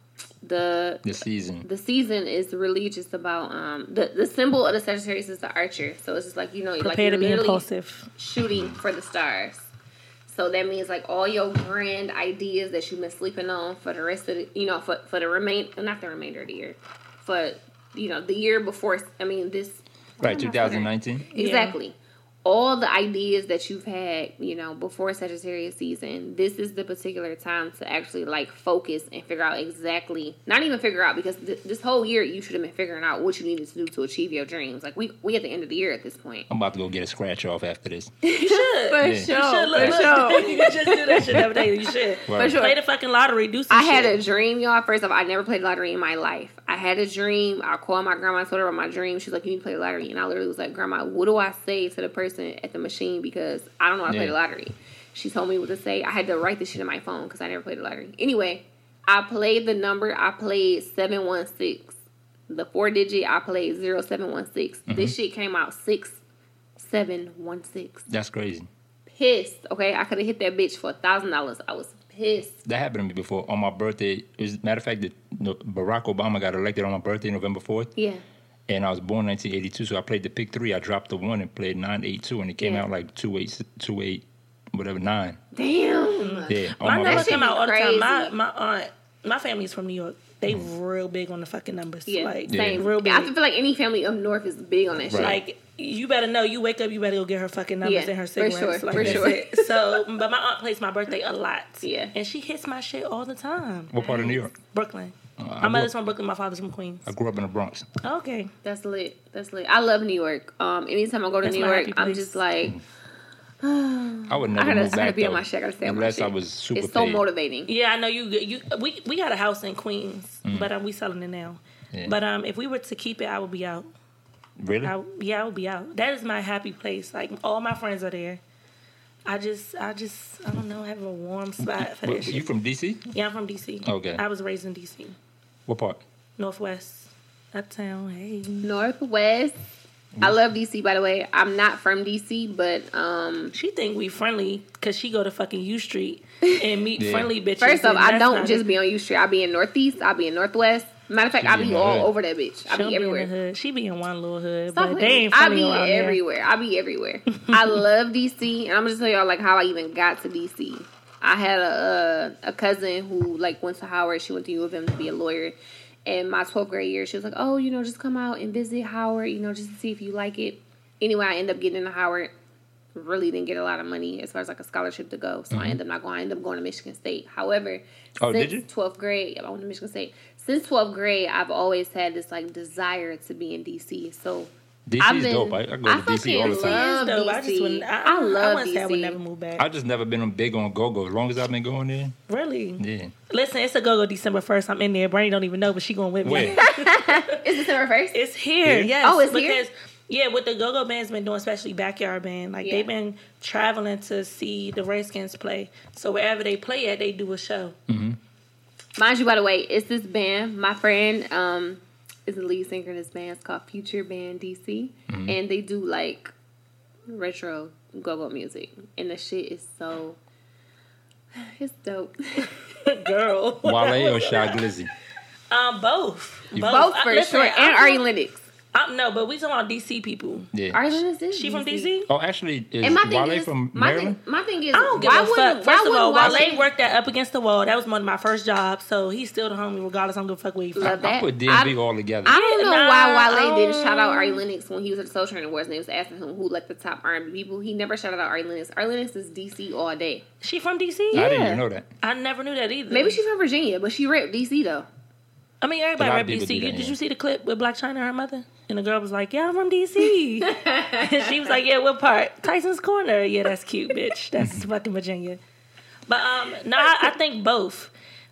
the The season. the season is really just about um the the symbol of the Sagittarius is the archer. So it's just like you know, like Prepare you're to be literally impulsive. shooting for the stars. So that means like all your grand ideas that you've been sleeping on for the rest of the you know for for the remain not the remainder of the year, for you know the year before. I mean this Right, what am I saying? twenty nineteen. Exactly. All the ideas that you've had, you know, before Sagittarius season, this is the particular time to actually like focus and figure out exactly, not even figure out because th- this whole year you should have been figuring out what you needed to do to achieve your dreams. Like we we at the end of the year at this point. I'm about to go get a scratch off after this. You should. For Yeah. sure, You should look, for look. sure. You can just do that shit every day. You should. Right. sure. Play the fucking lottery. Do some I shit. had a dream, y'all. First off, I never played lottery in my life. I had a dream. I called my grandma, told her about my dream. She's like, "You need to play the lottery," and I literally was like, "Grandma, what do I say to the person at the machine because I don't know how to play Yeah. the lottery?" She told me what to say. I had to write this shit in my phone because I never played the lottery. Anyway, I played the number. I played seven one six. The four digit. I played zero seven one six. This shit came out six seven one six. That's crazy. Pissed. Okay, I could have hit that bitch for a thousand dollars. I was pissed. That happened to me before on my birthday. As a matter of fact, that no, Barack Obama got elected on my birthday, November fourth. Yeah. And I was born in nineteen eighty-two, so I played the pick three. I dropped the one and played nine eight two, and it came Yeah. out like two eight two eight, whatever nine. Damn. Yeah, on My my numbers That birthday. shit come be out all the time. My crazy. my aunt, my family's from New York. They real big on the fucking numbers. Yeah, Like, same. real big. I feel like any family up north is big on that shit. Right. Like, you better know. You wake up, you better go get her fucking numbers Yeah, and her for cigarettes. sure, Like, for that's sure. it. So, but my aunt plays my birthday a lot. Yeah. And she hits my shit all the time. What part of New York? Brooklyn. I my grew mother's up- from Brooklyn. My father's from Queens. I grew up in the Bronx. Okay. That's lit. That's lit. I love New York. Um, anytime I go to That's New my York, happy I'm place. just like, I would I never gotta, move I gotta back be though, on my shit. I gotta stay on my unless shit. I was super It's so paid. motivating. Yeah, I know you. You we we got a house in Queens, but um, we selling it now. Yeah. But um, if we were to keep it, I would be out. Really? I, yeah, I would be out. That is my happy place. Like all my friends are there. I just, I just, I don't know, have a warm spot for What- that shit. you from D C? Yeah, I'm from D C. Okay. I was raised in D C, What part? Northwest, uptown. Hey, Northwest. I love D C, by the way. I'm not from D C, but um, She think we friendly because she go to fucking U Street and meet Yeah. friendly bitches. first off, and I that's don't not just it. be on U Street. I be in Northeast. I be in Northwest. Matter of fact, She I be be in the all hood. over that bitch. I She don't be be in the everywhere. hood. She be in one little hood, Stop but they playing. ain't I funny be around there. everywhere. I be everywhere. I love D C, and I'm just tell y'all like how I even got to D C. I had a a, a cousin who like went to Howard. She went to U of M to be a lawyer. In my twelfth grade year, she was like, "Oh, you know, just come out and visit Howard. You know, just to see if you like it." Anyway, I ended up getting into Howard. Really didn't get a lot of money as far as like a scholarship to go, so I ended up not going. I ended up going to Michigan State. However, Oh, since did you? twelfth grade, I went to Michigan State. Since twelfth grade, I've always had this like desire to be in D C. So D I've C's been- dope. I, I go I to D C all the fucking time. love Though, I D C. just wouldn't. I, I love I wouldn't say I would D C. never move back. I just never been big on go-go. As long as I've been going there, Really? yeah. Listen, it's a go go December first. I'm in there. Brandy don't even know, but she going with me. Where? Is December first? It's here, Here? yes. Oh, it's because, here? Yeah, what the Go-Go Band's been doing, especially Backyard Band, like Yeah. they've been traveling to see the Redskins play. So wherever they play at, they do a show. Mind you, by the way, it's this band. My friend um, is the lead singer in this band. It's called Future Band D C. And they do like retro go-go music. And the shit is so... It's dope. Girl. Wale or Shy Glizzy? Um, both. Both, Both I- for listen, sure. And I'm- Ari Lennox. I'm- no, but we talking about D C people. Yeah. Ari Lennox is She from D C? Oh, actually, is And my thing Wale is, from my Maryland? thing, my thing is, I don't give why a wouldn't, fuck. why First of all, wouldn't Wale Wale worked that Up Against the Wall. That was one of my first jobs, so he's still the homie regardless. I don't give a fuck where he from. Love that. I put D M V I- all together. I don't know Nah, why Wale didn't um, shout out Ari Lennox when he was at the Soul Train Awards and they was asking him who like the top R and B people. He never shouted out Ari Lennox. Ari Lennox is D C all day. She from D C? I didn't Yeah. even know that. I never knew that either. Maybe she's from Virginia, but she ripped D C though. I mean, everybody A lot rep of D people C. do that, Did yeah. you see the clip with Black China and her mother? And the girl was like, "Yeah, I'm from D C." And she was like, "Yeah, what part? Tyson's Corner." Yeah, that's cute, bitch. That's fucking Virginia. But um, no, I, I think both.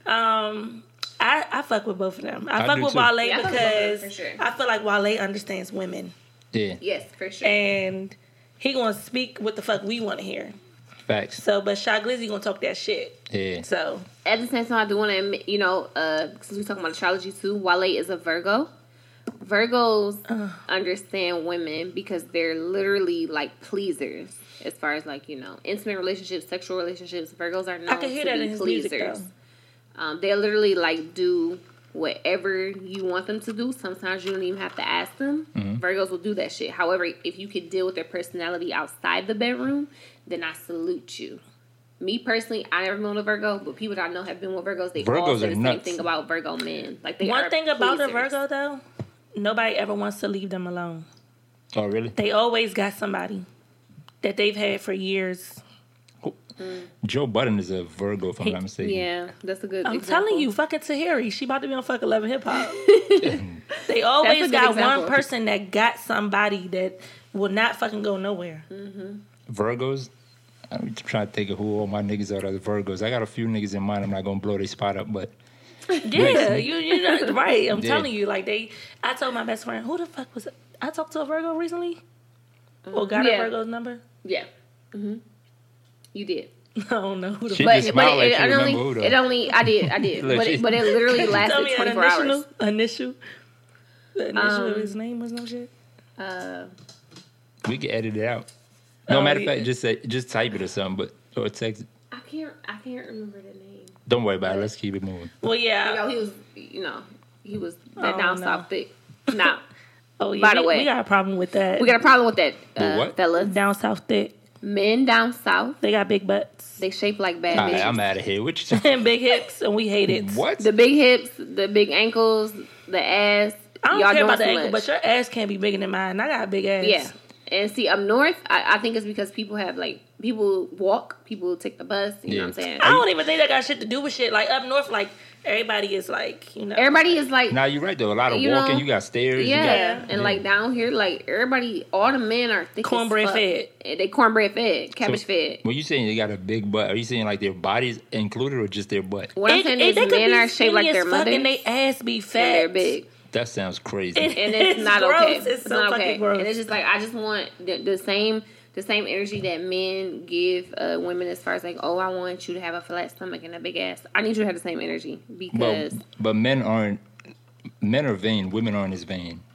Um, I I fuck with both of them. I, I fuck do with too. Wale Yeah, I fuck with both of them, because for sure. I feel like Wale understands women, Yeah. Yes, for sure. and he gonna speak what the fuck we want to hear. Facts. So, but Shy Glizzy gonna talk that shit. Yeah. So At the same time, I do want to admit, you know, uh, since we're talking about astrology too, Wale is a Virgo. Virgos understand women because they're literally like pleasers as far as like, you know, intimate relationships, sexual relationships. Virgos are known I can hear to that be in his pleasers. music though. Um, they literally like do whatever you want them to do. Sometimes you don't even have to ask them. Virgos will do that shit. However, if you can deal with their personality outside the bedroom, then I salute you. Me personally, I never been with a Virgo, but people that I know have been with Virgos. They all Virgos say are the same nuts. thing about Virgo men. Like they One are thing about a pleasers. Virgo though, nobody ever wants to leave them alone. Oh, really? They always got somebody that they've had for years. Joe Budden is a Virgo, if I'm not mistaken. Yeah, that's a good. I'm example. telling you, fucking Tahiri, she about to be on fuck eleven hip hop. They always good got example. one person that got somebody that will not fucking go nowhere. Virgos. I'm trying to think of who all my niggas are that are Virgos. I got a few niggas in mind. I'm not gonna blow their spot up, but Yeah, you you know right. I'm Yeah. telling you, like they. I told my best friend, who the fuck was it? I talked to a Virgo recently. Or got Yeah. a Virgo's number. Yeah. hmm You did. I don't know who the She fuck. But, just but smiled like it, she it only, remember who, though. it only, I did, I did. Look, but, she- it, but it literally Tell lasted me an twenty-four initial. hours. Initial. The initial of Um, his name was no shit. Uh, we can edit it out. No Oh, matter of yeah. fact, just say, just type it or something, but or text it. I can't, I can't remember the name. Don't worry about it. Let's keep it moving. Well, You yeah. know, he was, you know, he was that Oh, down no. south thick. Nah, Oh, yeah. By the we, way. we got a problem with that. we got a problem with that, With uh, what? fellas. down south thick. Men down south, They got big butts they shape like bad All right, bitches. I'm out of here. What you talking? and big hips, and we hate it. What? The big hips, the big ankles, the ass. I don't y'all care doing about the too ankle, much. but your ass can't be bigger than mine. I got a big ass. Yeah. And see, up north, I, I think it's because people have, like, people walk, people take the bus, you know what I'm Yeah. saying? I don't even think that got shit to do with shit. Like up north, like everybody is like, you know. Everybody is like, Nah, you're right though. A lot of You walking. know, you got stairs. yeah. You got, And, yeah. like, down here, like, everybody, all the men are thick Cornbread as fuck. fed. And they cornbread fed, cabbage So, fed. When you saying they got a big butt, are you saying like their bodies included or just their butt? What I'm It- saying it- is they could men be are shaped like skinny their as fuck mothers, and they ass be and fat. they're big. That sounds crazy. It- And it's, It's not gross. okay. It's It's, so not fucking okay. gross. And it's just like I just want the, the same the same energy that men give uh, women as far as like, oh, I want you to have a flat stomach and a big ass. I need you to have the same energy but because but men aren't. Men are vain. Women aren't as vain.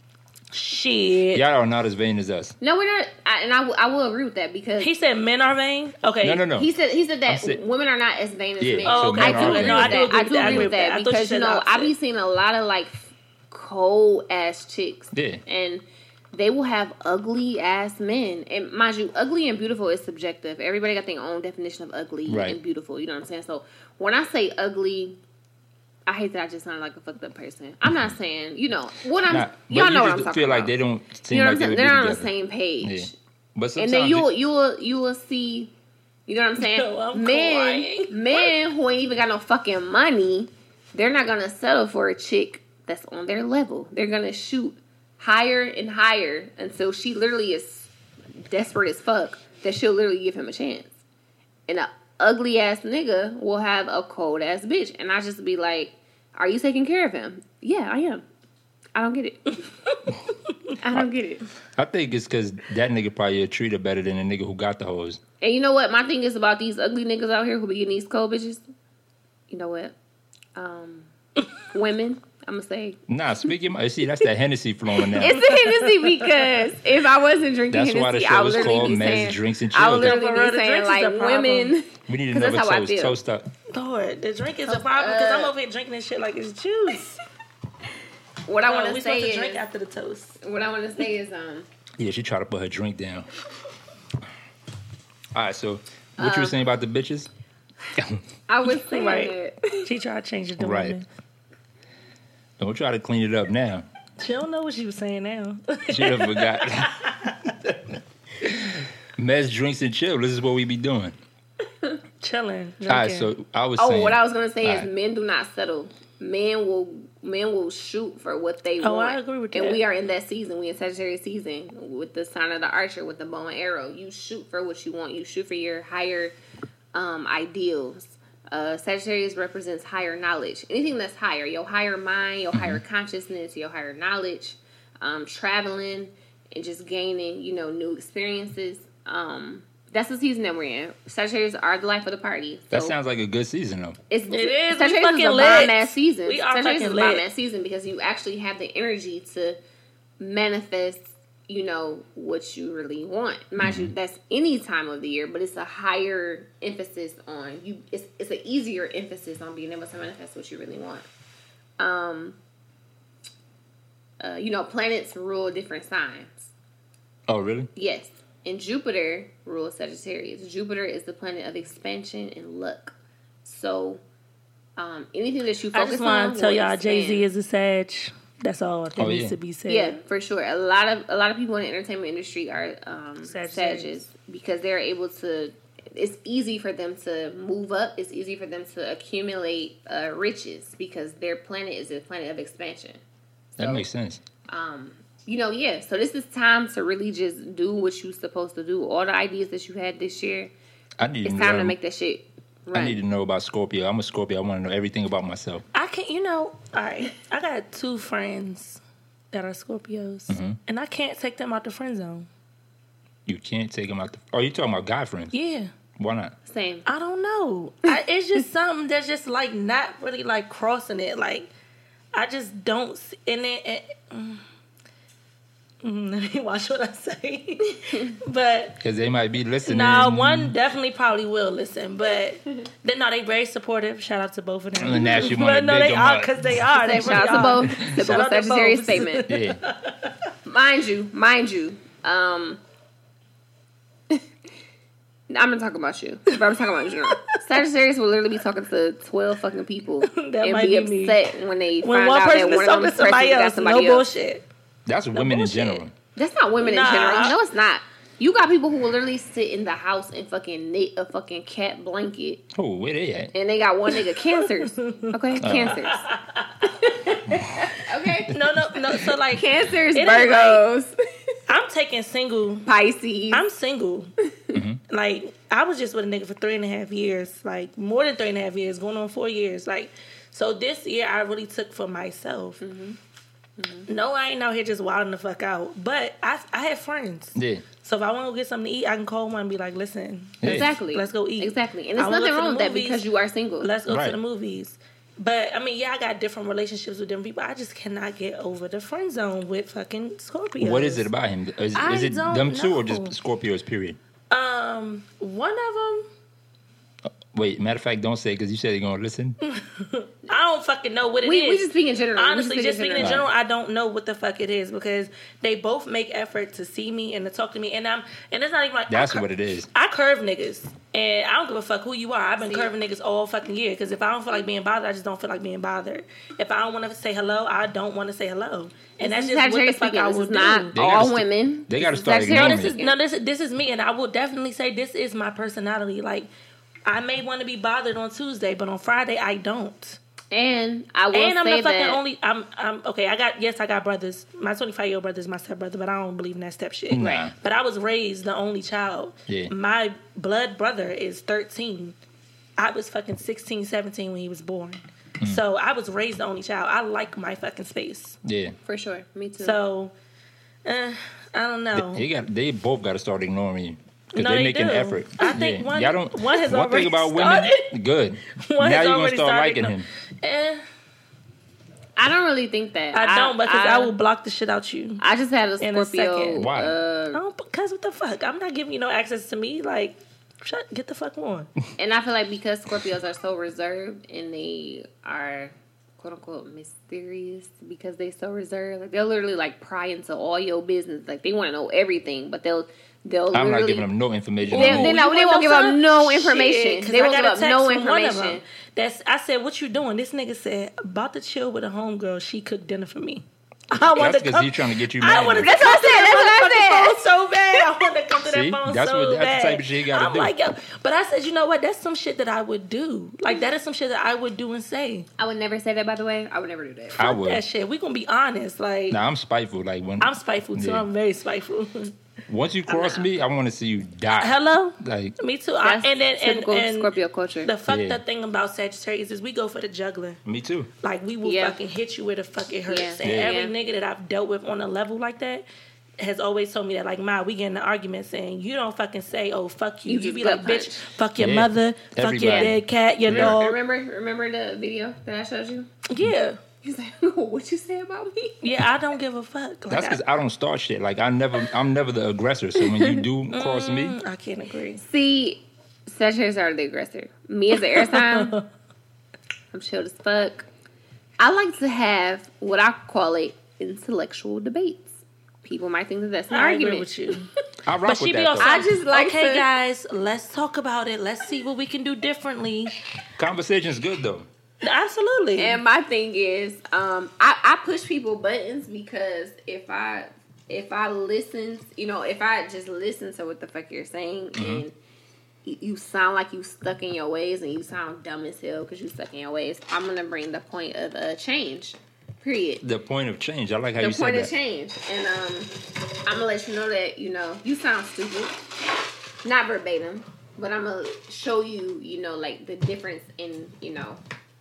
Shit. Y'all are not as vain as us. No, we're not. I, and I, w- I will agree with that because He said men are vain? Okay. No, no, no. he said he said I that said- women are not as vain as Yeah, men. so Oh, okay. men I are do agree vain. with No, I that. do agree I with do that. I agree agree with with that. that I thought you because said you the know I be opposite. seeing a lot of like cold ass chicks. Yeah. And they will have ugly ass men. And mind you, ugly and beautiful is subjective. Everybody got their own definition of ugly Right. and beautiful. You know what I'm saying? So when I say ugly, I hate that I just sound like a fucked up person. I'm not saying, you know, what I'm, Nah, but y'all you know what just I'm talking feel about. like they don't seem you know like what I'm they saying? would They're be on the together. same page. Yeah. But And sometimes then you will it- you will you will see, you know what I'm saying? Yo, I'm men crying. men who ain't even got no fucking money, they're not gonna settle for a chick that's on their level. They're gonna shoot higher and higher until she literally is desperate as fuck that she'll literally give him a chance. And a ugly ass nigga will have a cold ass bitch, and I just be like, "Are you taking care of him?" Yeah, I am. I don't get it. I don't get it. I think it's because that nigga probably treat her better than the nigga who got the hoes. And you know what? My thing is about these ugly niggas out here who be getting these cold bitches. You know what? Um, women, I'm gonna say Nah, speaking my see, that's that Hennessy flowing now. it's a Hennessy because if I wasn't drinking That's why the Hennessy, show I would is literally called be Mez saying, Drinks and I would Chill. literally For real, be the saying drinks is a like problem. women. We need 'Cause another that's how I toast. feel. Toast up. Lord, the drink is a problem because I'm over here drinking this shit like it's juice. What I Oh, want we to supposed say to drink is, after the toast. what I want to say is, um, Yeah, she tried to put her drink down. All right, so what you were saying about the bitches? I was saying Right. that. She tried to change it to Right. women. Don't try to clean it up now. She don't know what she was saying now. She done forgot. Mez Drinks and Chill. This is what we be doing. Chilling, drinking. All right, so I was Oh, saying. what I was gonna say is, Alright. men do not settle. Men will men will shoot for what they Oh, want. I agree with and that. we are in that season. We in Sagittarius season with the sign of the archer with the bow and arrow. You shoot for what you want. You shoot for your higher um, ideals. Uh, Sagittarius represents higher knowledge. Anything that's higher, your higher mind, your higher consciousness, your higher knowledge, um, traveling and just gaining, you know, new experiences. Um, that's the season that we're in. Sagittarius are the life of the party. That So sounds like a good season, though. it's, It is. We Sagittarius fucking is a lit. bomb ass season. We are Sagittarius fucking is a bomb lit. ass season because you actually have the energy to manifest, you know, what you really want. Mind Mm-hmm. you, that's any time of the year, but it's a higher emphasis on you. It's it's an easier emphasis on being able to manifest what you really want. Um, uh, you know, planets rule different signs. Oh, really? Yes. And Jupiter rules Sagittarius. Jupiter is the planet of expansion and luck. So, um, anything that you I focus just on, want to tell will y'all Jay Z expand. is a Sag. That's all that Oh, needs yeah. to be said. Yeah, for sure. A lot of a lot of people in the entertainment industry are um, Sagittarius. Sages because they're able to. It's easy for them to move up. It's easy for them to accumulate uh, riches because their planet is a planet of expansion. That So, makes sense. Um, you know, yeah. So this is time to really just do what you're supposed to do. All the ideas that you had this year, I need it's to time learn- to make that shit I run. need to know about Scorpio. I'm a Scorpio. I want to know everything about myself. I can't, you know, all right. I got two friends that are Scorpios, Mm-hmm. and I can't take them out the friend zone. You can't take them out. The, oh, you talking about guy friends? Yeah. Why not? Same. I don't know. I, it's just something that's just like not really like crossing it. Like I just don't. See, and then it, mm, mm, let me watch what I say. But Because they might be listening. no, one definitely probably will listen. But they no, they very supportive. Shout out to both of them. And now she wanna but no, big they them are up. because they are. They Shout really out to are. both. The Shout out to Sagittarius both. statement. Yeah. Mind you, mind you. Um, I'm not talking about you, but I'm talking about you. Sagittarius will literally be talking to twelve fucking people and might be be me. upset when they When find one out person that is one of talking them to somebody persons got else, somebody no else. bullshit. That's women in bullshit. general. That's not women in Nah. general. No, it's not. You got people who will literally sit in the house and fucking knit a fucking cat blanket, Oh, where they at? and they got one nigga cancers. Okay, cancers. Okay, No, no, no. So like, cancers, It ain't like- Virgos, I'm taking single. Pisces. I'm single. Like, I was just with a nigga for three and a half years. Like, more than three and a half years, going on four years. Like, so this year I really took for myself. No, I ain't out here just wilding the fuck out. But I I have friends. Yeah. So if I want to go get something to eat, I can call one and be like, listen, Yeah. Exactly. Let's go eat. Exactly. And I there's wanna nothing go to wrong the with that movies. because you are single. let's go Right. to the movies. But I mean, yeah, I got different relationships with different people. I just cannot get over the friend zone with fucking Scorpios. What is it about him? Is, I is it don't them two or know. just Scorpios? Period. Um, one of them. Wait, matter of fact, don't say because you said you're gonna listen. I don't fucking know what it is. We, we just speak in general. Honestly, we just speak speaking in general, I don't know what the fuck it is because they both make effort to see me and to talk to me, and I'm and it's not even like That's I cur- what it is. I curve niggas, and I don't give a fuck who you are. I've been See? curving niggas all fucking year because if I don't feel like being bothered, I just don't feel like being bothered. If I don't want to say hello, I don't want to say hello, and that's This is just what the Sagittarius fuck speaking. I This will is do. not They gotta all st- women. they gotta This is start Sagittarius No, ignoring this is speaking. no, this this is me, and I will definitely say this is my personality. Like, I may want to be bothered on Tuesday, but on Friday I don't. And I will And I'm say the fucking that only. I'm. I'm okay. I got yes. I got brothers. My twenty-five year old brother is my step brother, but I don't believe in that step shit. Nah. But I was raised the only child. Yeah. My blood brother is thirteen. I was fucking sixteen, seventeen when he was born. Mm. So I was raised the only child. I like my fucking space. Yeah, for sure. Me too. So, uh, I don't know. they got. They both got to start ignoring you because No, they they making do. effort. I think yeah. one- Y'all don't. one has one already thing about women, started. good. One now has you're gonna already start started. liking No. him. Eh, I don't really think that. I don't because I, I will block the shit out you. I just had a in a Scorpio. second. Why? Uh, Oh, because what the fuck? I'm not giving you no access to me. Like, shut, get the fuck on. and I feel like because Scorpios are so reserved and they are quote unquote mysterious because they so reserved, like they'll literally like pry into all your business. Like they want to know everything, but they'll they'll I'm not literally giving them no information. They- on they me. not- You won't want give up some? no Shit, information. 'cause They I won't got give a up text no from one of information. them. That's I said, what you doing? This nigga said, about to chill with a homegirl. She cooked dinner for me. I want That's to because come. he's trying to get you I mad. want to That's come what to I said, that that's what I motherfucking phone so bad. I want to come to that See? phone That's so what- that's the bad. type of shit you gotta I'm do. like, yo. But I said, you know what? That's some shit that I would do. Like, that is some shit that I would do and say. I would never say that, by the way. I would never do that. I Fuck would. that shit. We gonna be honest. Like, Nah, I'm spiteful. Like when I'm spiteful too. Yeah. I'm very spiteful. once you cross not. me, I want to see you die. Hello. Like Me too. I, That's and then and, typical and Scorpio culture. the fucked Yeah. up thing about Sagittarius is we go for the juggler. me too. Like we will Yeah. fucking hit you where the fuck it hurts. Yeah. And Yeah. every Yeah. nigga that I've dealt with on a level like that has always told me that, like, Ma, we get in an argument saying you don't fucking say, oh fuck you. You You, just be gut like, punch. bitch, fuck your Yeah. mother, fuck your Everybody. dead cat, your Yeah. dog. remember, remember the video that I showed you? Yeah. He's like, "What you say about me?" Yeah, I don't give a fuck. Like, That's because I don't start shit. Like I never, I'm never the aggressor. So when you do cross me, I, I can't agree. See, Sagittarius are the aggressor. Me as an air sign, I'm chill as fuck. I like to have what I call it intellectual debates. People might think that that's an I argument. agree with you. I rock But with she be that. on though. I just like okay, to- guys, let's talk about it. Let's see what we can do differently. Conversation's good though. Absolutely. And my thing is, um, I, I push people buttons because if I if I listen, you know, if I just listen to what the fuck you're saying and you, you sound like you stuck in your ways and you sound dumb as hell because you stuck in your ways, I'm gonna bring the point of uh, change. Period. The point of change. I like how The you said point that. of change, and um, I'm gonna let you know that you know you sound stupid, not verbatim, but I'm gonna show you, you know, like the difference in, you know,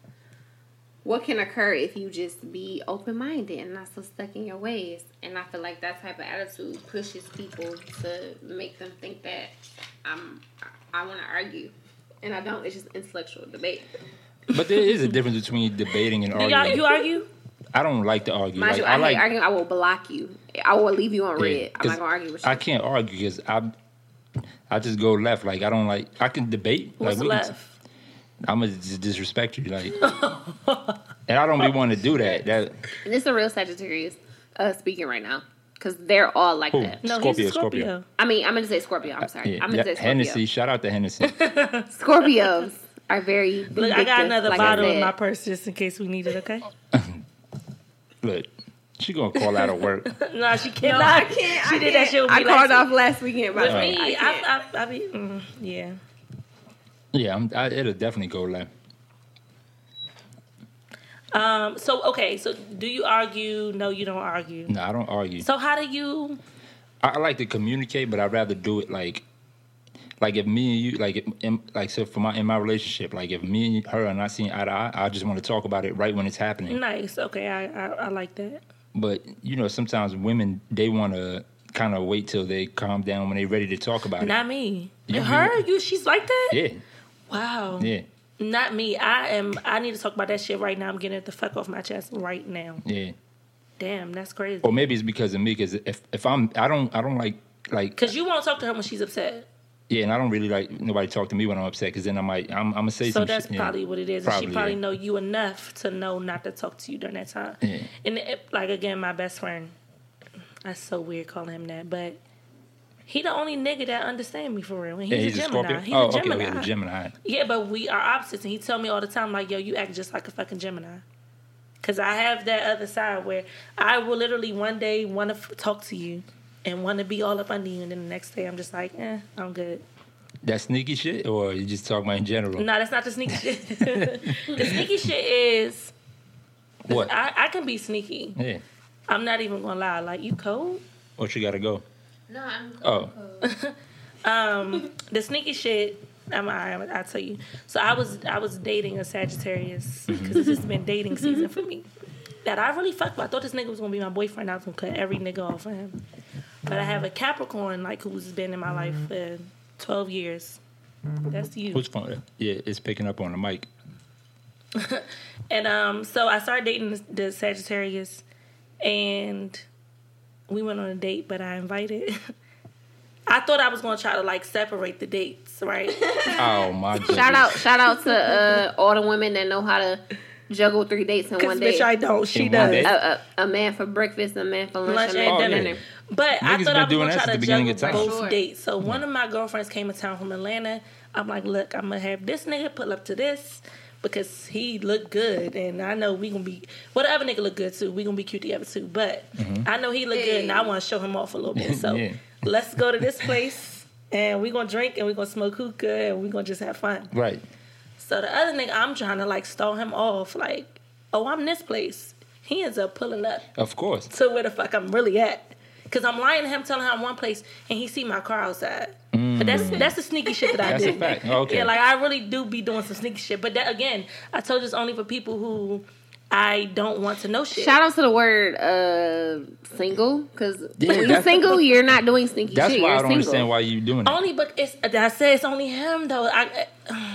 what can occur if you just be open-minded and not so stuck in your ways. And I feel like that type of attitude pushes people to make them think that I'm I want to argue, and I don't. It's just intellectual debate. But there is a difference between debating and Do y'all, arguing. you argue? I don't like to argue. Mind Like, you, I I, like. hate arguing. I will block you. I will leave you on yeah, red. I'm 'cause not gonna argue with you. I can't argue because I, I just go left. Like I don't like. I can debate. What's like we can- left? I'm gonna just disrespect you, like, and I don't be wanting to do that. That And this is a real Sagittarius uh, speaking right now because they're all like Who? that. No, Scorpio, he's a Scorpio. Scorpio. I mean, I'm gonna say Scorpio. I'm sorry. yeah, I'm gonna yeah, say Scorpio. Hennessy. Shout out to Hennessy. Scorpios are very. Look, I got vindictive, another like I bottle in said. my purse just in case we need it, okay? Look, she gonna call out of work. no, she cannot. No, I can't. She I did can't. that shit with I me called last off last weekend. By With the way, me, I I, can't. I, I, be, mm, yeah. Yeah, I'm, I, it'll definitely go left. Um. So okay. So do you argue? No, you don't argue. No, I don't argue. So how do you? I, I like to communicate, but I'd rather do it like, like if me and you, like, in, like so for my in my relationship, like if me and her are not seeing eye to eye, I just want to talk about it right when it's happening. Nice. Okay. I I, I like that. But you know, sometimes women they want to kind of wait till they calm down when they're ready to talk about it. Not me. You- her? You? She's like that? Yeah, Wow. yeah. Not me. I am. I need to talk about that shit right now. I'm getting it the fuck off my chest right now. Yeah. Damn, that's crazy. Or maybe it's because of me. Because if if I'm, I don't, I don't like like. Because you won't talk to her when she's upset. Yeah, and I don't really like nobody talk to me when I'm upset. Because then I might, I'm, I'm gonna say so some. that's shit, probably yeah. what it is. Probably, and she probably yeah. know you enough to know not to talk to you during that time. Yeah. And it, like again, my best friend. That's so weird calling him that, but. He the only nigga that understand me for real. And he's, Yeah, he's a a Gemini. Scorpio? He's Oh, a okay, Gemini. okay, the Gemini. Yeah, but we are opposites. And he tell me all the time, like, yo, you act just like a fucking Gemini. Because I have that other side where I will literally one day want to f- talk to you and want to be all up under you. And then the next day I'm just like, eh, I'm good. That sneaky shit? Or you just talking about in general? No, that's not the sneaky shit. The sneaky shit is... What? I, I can be sneaky. Yeah. I'm not even going to lie. Like, you cold? What you gotta go? No, I'm. Oh. um, the sneaky shit. I'm, I, I'll tell you. So I was I was dating a Sagittarius because it's just been dating season for me. That I really fucked with. I thought this nigga was gonna be my boyfriend. I was gonna cut every nigga off of him. But I have a Capricorn like who's been in my life for twelve years. That's you. Who's phone? Yeah, it's picking up on the mic. And um, so I started dating the, the Sagittarius, and we went on a date. But I invited. I thought I was gonna try to like separate the dates, right? Oh my god! Shout out, shout out to uh, all the women that know how to juggle three dates in one day. Bitch, I don't. She In one does. day? A, a, a man for breakfast, a man for lunch, Lunch a man and for dinner. dinner. But I Niggas thought been I was doing gonna that try since to the beginning juggle of time. both Sure. dates. So one of my girlfriends came to town from Atlanta. I'm like, look, I'm gonna have this nigga pull up to this because he looked good, and I know we gonna be whatever nigga look good too. We gonna be cute together too. But I know he look good, and I want to show him off a little bit. So Yeah. let's go to this place, and we gonna drink, and we gonna smoke hookah, and we gonna just have fun. Right. So the other nigga, I'm trying to like stall him off, like, oh, I'm this place. He ends up pulling up Of course. to where the fuck I'm really at. Cause I'm lying to him, telling him I'm one place, and he see my car outside. But that's that's the sneaky shit that I That's do. a fact. Okay. Yeah, like I really do be doing some sneaky shit. But that again, I told you it's only for people who I don't want to know shit. Shout out to the word uh, single, because Yeah, when you're that's- single, you're not doing sneaky That's shit. why you're I don't single. understand why you doing it. Only, but it's I said it's only him though. I,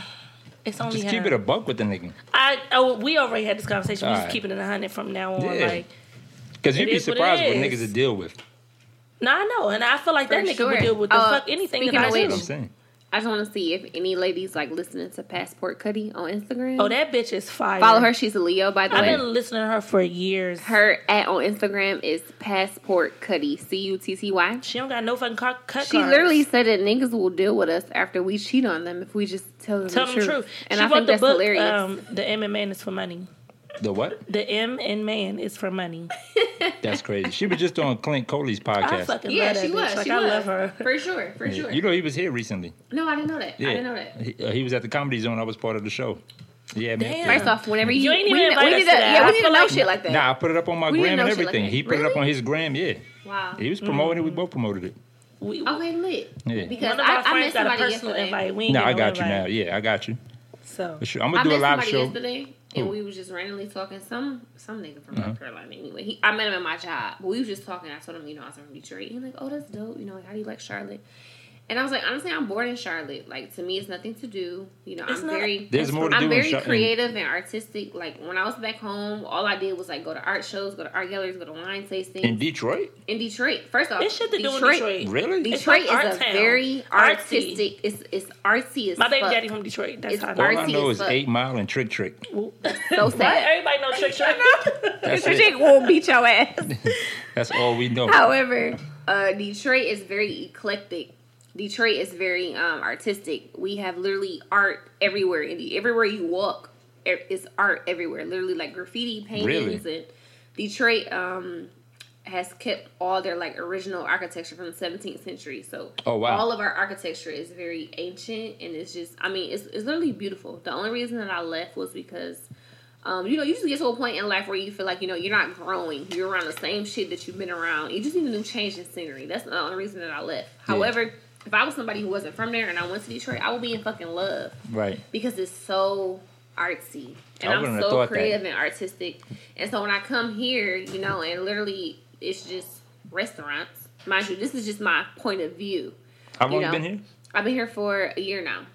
it's only Just him. keep it a buck with the nigga. I oh, we already had this conversation. We just Alright. keep it in a hundred from now on. Yeah. Like, Because you'd It be is what it surprised what, is. niggas would deal with. no, I know, and I feel like that For nigga sure. would deal with the Uh, fuck anything speaking that I of do. which- That's what I'm saying. I just want to see if any ladies like listening to Passport Cuddy on Instagram. Oh, that bitch is fire. Follow her. She's a Leo, by the I've way. been listening to her for years. Her at on Instagram is Passport Cuddy. C U T T Y. She don't got no fucking car- cut She cards. literally said that niggas will deal with us after we cheat on them if we just tell them, tell the, them truth. the truth. And she I wrote think the that's book. hilarious. Um, the M in man is for money. The what? The M in man is for money. That's crazy. She was just on Clint Coley's I podcast. fucking yeah, love that she bitch. was. Like she I was. love her. For sure. For Yeah. sure. You know, he was here recently. no, I didn't know that. Yeah. I didn't know that. He, uh, he was at the Comedy Zone. I was part of the show. Yeah, man. Damn. First off, whenever you, You ain't we, even need- invite we us need to to, that. yeah, I we need to feel know like- shit like that. Nah, I put it up on my We didn't gram and know shit like everything. that. He put it up Really? on his gram, yeah. Wow. He was promoting it. We both promoted it. We, Okay, lit. Yeah. Because one of I, our I friends met got a somebody personal yesterday. invite. We ain't No, get I no got you invite. now. Yeah, I got you. So For sure. I'm I going to do a met live somebody show. yesterday, and Who? we was just randomly talking. Some some nigga from Uh-huh. North Carolina. Anyway, he, I met him at my job, but we was just talking. I told him, you know, I was from Detroit. He's like, oh, that's dope. You know, like, how do you like Charlotte? And I was like, honestly, I'm born in Charlotte. Like, to me, it's nothing to do. You know, It's I'm not- very, There's more to I'm do in very Char- in- creative and artistic. Like, when I was back home, all I did was like go to art shows, go to art galleries, go to wine tastings In Detroit? in Detroit. First off, This shit to do in Detroit, Detroit. Really? It's Detroit like is art a town. very Artsy. artistic. It's it's artsy as My baby fuck. daddy from Detroit. That's It's how I All know. art- I know is as fuck. eight Mile and Trick Trick. Well, So Why sad. everybody know Trick Trick? That's Your it. chick will beat your ass. That's all we know. However, uh, Detroit is very eclectic. Detroit is very um, artistic. We have literally art everywhere. In the, everywhere you walk, e- it's art everywhere. Literally like graffiti paintings. Really? And Detroit um, has kept all their like original architecture from the seventeenth century. So Oh, wow. all of our architecture is very ancient, and it's just, I mean, it's it's literally beautiful. The only reason that I left was because. Um, you know, you just get to a point in life where you feel like, you know, you're not growing. You're around the same shit that you've been around. You just need a new change in scenery. That's the only reason that I left. Yeah. However, if I was somebody who wasn't from there and I went to Detroit, I would be in fucking love Right. because it's so artsy. And I I'm wouldn't have so thought that. creative and artistic. And so when I come here, you know, and literally it's just restaurants. Mind you, this is just my point of view. How long You you know, been here? I've been here for a year now.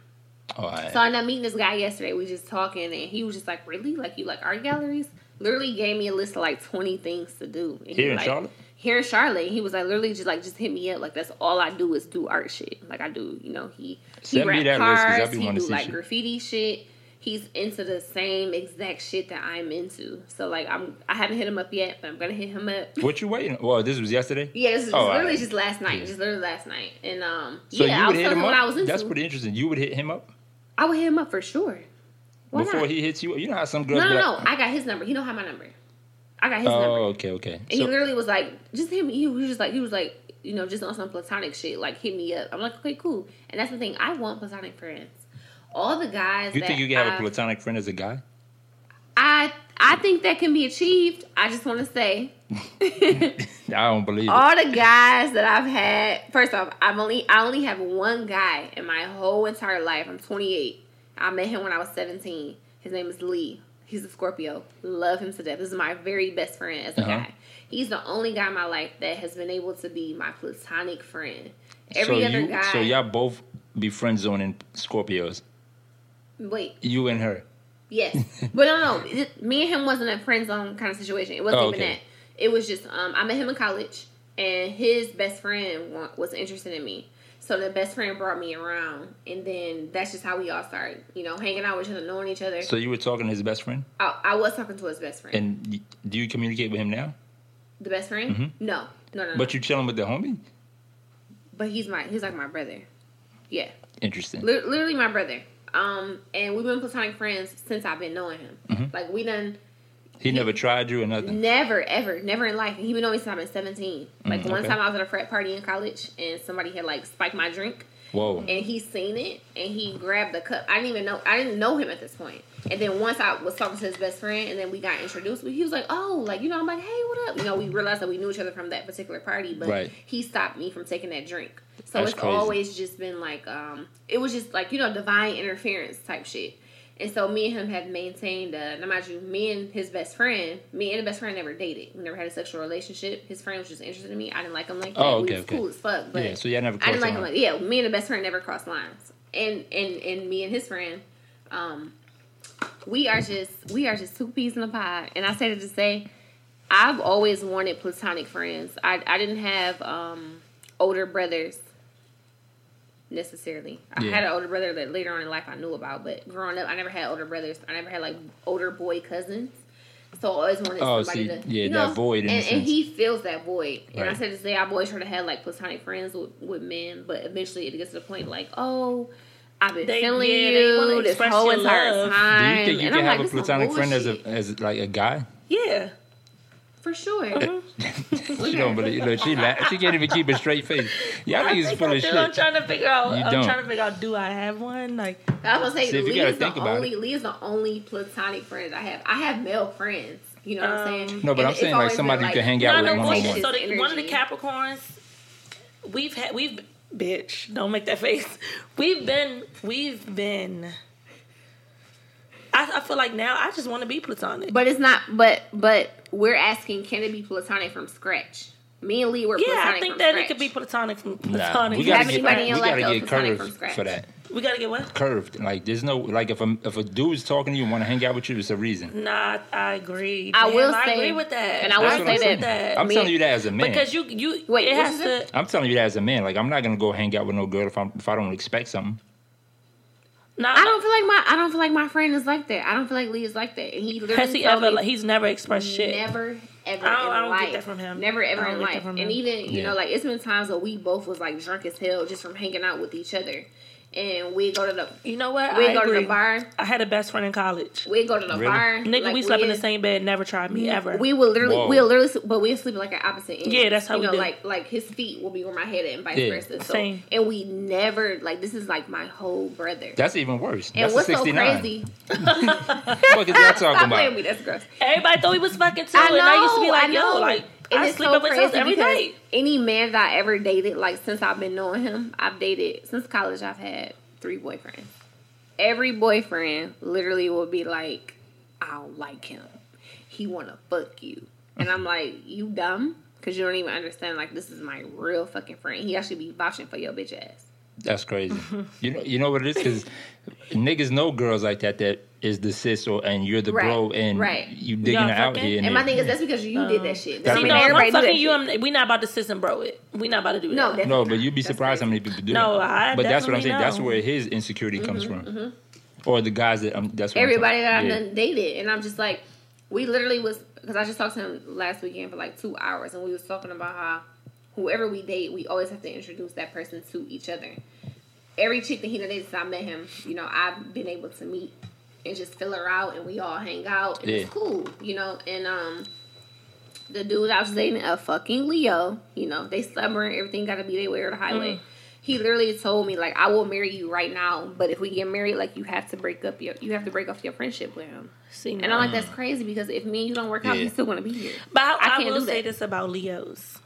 Oh, all right. So I ended up meeting this guy yesterday. We just talking, and he was just like, "Really? Like you like art galleries?" Literally gave me a list of like twenty things to do. And Here he, in like, Charlotte? Here in Charlotte. He was like, literally just like, just hit me up. Like that's all I do is do art shit. Like I do, you know, he he Send me rap that list, 'cause I cars, be he wanting to do see like shit. graffiti shit. He's into the same exact shit that I'm into. So like I'm I haven't hit him up yet, but I'm gonna hit him up. What you waiting? Well, this was yesterday. Yeah, this is Oh, just literally alright. just last night. Yeah. Just literally last night. And um So yeah, you I would was hit telling him him what up? I was into. That's pretty interesting. You would hit him up I would hit him up for sure. Why before not? he hits you. You know how some girls. No, be no, like, no. I got his number. He don't have my number. I got his Oh, number. okay, okay. And So- he literally was like, just hit me. He was just like, he was like, you know, just on some platonic shit. Like, hit me up. I'm like, okay, cool. And that's the thing. I want platonic friends. All the guys. you that think you can have a I've- platonic friend as a guy? I I think that can be achieved. I just want to say, I don't believe it. all the guys that I've had. First off, I've only I only have one guy in my whole entire life. I'm twenty-eight. I met him when I was seventeen. His name is Lee. He's a Scorpio. Love him to death. This is my very best friend as a Uh-huh. guy. He's the only guy in my life that has been able to be my platonic friend. So Every other you, guy. so y'all both be friend zoning Scorpios. Wait. You and her. Yes. But no, no. It, me and him wasn't a friend zone kind of situation. It wasn't Oh, even okay. that. It was just, um, I met him in college, and his best friend wa- was interested in me. So the best friend brought me around, and then that's just how we all started, you know, hanging out with each other, knowing each other. So you were talking to his best friend, I, I was talking to his best friend. and y- do you communicate with him now? The best friend? Mhm. No, no, no. no. But you chilling with the homie? But he's my, he's like my brother. Yeah, Interesting. Lit- literally my brother. Um, and we've been platonic friends since I've been knowing him. Mhm. Like we done. He never tried you or nothing. Never, ever, never in life. And he been knowing me since I've been seventeen. Like Mm, one okay. time I was at a frat party in college, and somebody had like spiked my drink. Whoa. And he seen it, and he grabbed the cup. I didn't even know. I didn't know him at this point. And then once I was talking to his best friend, and then we got introduced. He was like, "Oh, like you know." I'm like, "Hey, what up?" You know, we realized that we knew each other from that particular party, but Right. he stopped me from taking that drink. So That's it's crazy. always just been like, um, it was just like you know, divine interference type shit. And so me and him have maintained, uh, no matter you, me and his best friend, me and the best friend never dated. We never had a sexual relationship. His friend was just interested in me. I didn't like him like that. Oh, We okay, was okay. cool as fuck, but Yeah, so y'all never I didn't crossed like the him line. like yeah. Me and the best friend never crossed lines, and and and me and his friend, um, we are just we are just two peas in a pod. And I say that to say, I've always wanted platonic friends. I I didn't have um older brothers. Necessarily, I Yeah. had an older brother that later on in life I knew about, but growing up, I never had older brothers. I never had like older boy cousins, so I always wanted Oh, somebody see, to, yeah, you that know, void in a and, and sense. he fills that void. And I Right. said to say, I've always tried to have like platonic friends with, with men, but eventually it gets to the point like, oh, I've been They- feeling yeah, they wanna you this express whole your entire love. time. Do you think you and can I'm have like, a this some platonic friend as a bullshit. as like a guy? Yeah. For sure. She don't believe. Look, she la- she can't even keep a straight face. Y'all I niggas think full I of do. shit. I'm trying to figure out. You I'm don't. trying to figure out. Do I have one? Like, I was gonna say, See, if you Lee gotta is the think about only it. Lee is the only platonic friend I have. I have male friends. You know what I'm Um, saying? No, but And I'm it's saying like always somebody been, you can like, hang no, out no with one on bullshit. one. So the, one of the Energy. Capricorns, we've had we've bitch. Don't make that face. We've been we've been. I, I feel like now I just want to be platonic. But it's not. But but we're asking, can it be platonic from scratch? Me and Lee were yeah, platonic I think from that scratch. it could be platonic from Nah, platonic. we You gotta have get, anybody in we your gotta life that get was platonic from curved scratch? for that. we gotta get what? Curved. Like there's no like if a if a dude's talking to you and want to hang out with you, it's a reason. Nah, I agree. I Damn, will I say- agree with that. and I will That's what I'm say saying. that- I'm me- telling you that as a man. because you you Wait, it what has you to. said? I'm telling you that as a man. Like I'm not gonna go hang out with no girl if I'm if I don't expect something. Nah, I don't feel like my I don't feel like my friend is like that. I don't feel like Lee is like that. And he literally Has he told ever? me Like, he's never expressed shit. never ever I don't- in I don't life. get that from him. Never ever I don't in get that life. from And him. even you Yeah. know like it's been times where we both was like drunk as hell just from hanging out with each other. And we go to the You know what? we I go agree. to the bar. I had a best friend in college. We go to the Really? bar. Nigga, like, we slept in the we'd- same bed. Never tried me ever. We would literally, Whoa. we'll literally, but we'll sleep like at opposite ends. Yeah, that's how you we know, do. like like his feet will be where my head is and vice Yeah. versa. So, Same. and we never like this is like my whole brother. That's even worse. and That's what's a so sixty-nine. crazy? What is y'all Stop talking playing about? with me. That's gross. Everybody thought we was fucking too, I and I used to be know, like, I yo, know. like And I it's sleep so up with his crazy every because night. any man that I ever dated, like since I've been knowing him, I've dated since college. I've had three boyfriends. Every boyfriend literally will be like, I don't like him. He wanna fuck you, and I'm like, you dumb, because you don't even understand. Like this is my real fucking friend. He actually be vouching for your bitch ass. That's crazy. you know, you know what it is? Because niggas know girls like that that is the sis or and you're the Right, bro and right. you digging Y'all her out fucking? here. And my thing is, that's because you did that shit. That's I See, mean, no, if everybody I'm do that fucking you, shit. I'm, we not about to sis and bro it. We not about to do that. No, definitely no, not. but you'd be That's surprised how crazy. many people do No, that. I But that's what I'm definitely saying. That's know. where his insecurity comes Mm-hmm, from. Or the guys that um, that's what Everybody I'm that I've talking- yeah. done dated, and I'm just like, we literally was because I just talked to him last weekend for like two hours, and we was talking about how whoever we date, we always have to introduce that person to each other. Every chick that he dated since I met him, you know, I've been able to meet and just fill her out, and we all hang out, and Yeah. it's cool, you know. And um, the dude I was dating, a fucking Leo, you know, they stubborn, everything got to be their way or the highway. Mm. He literally told me like, I will marry you right now, but if we get married, like you have to break up your, you have to break off your friendship with him. See, And I'm like, that's crazy because if me and you don't work out, Yeah. he's still gonna be here. But I, I I, can't will do say that. this about Leos.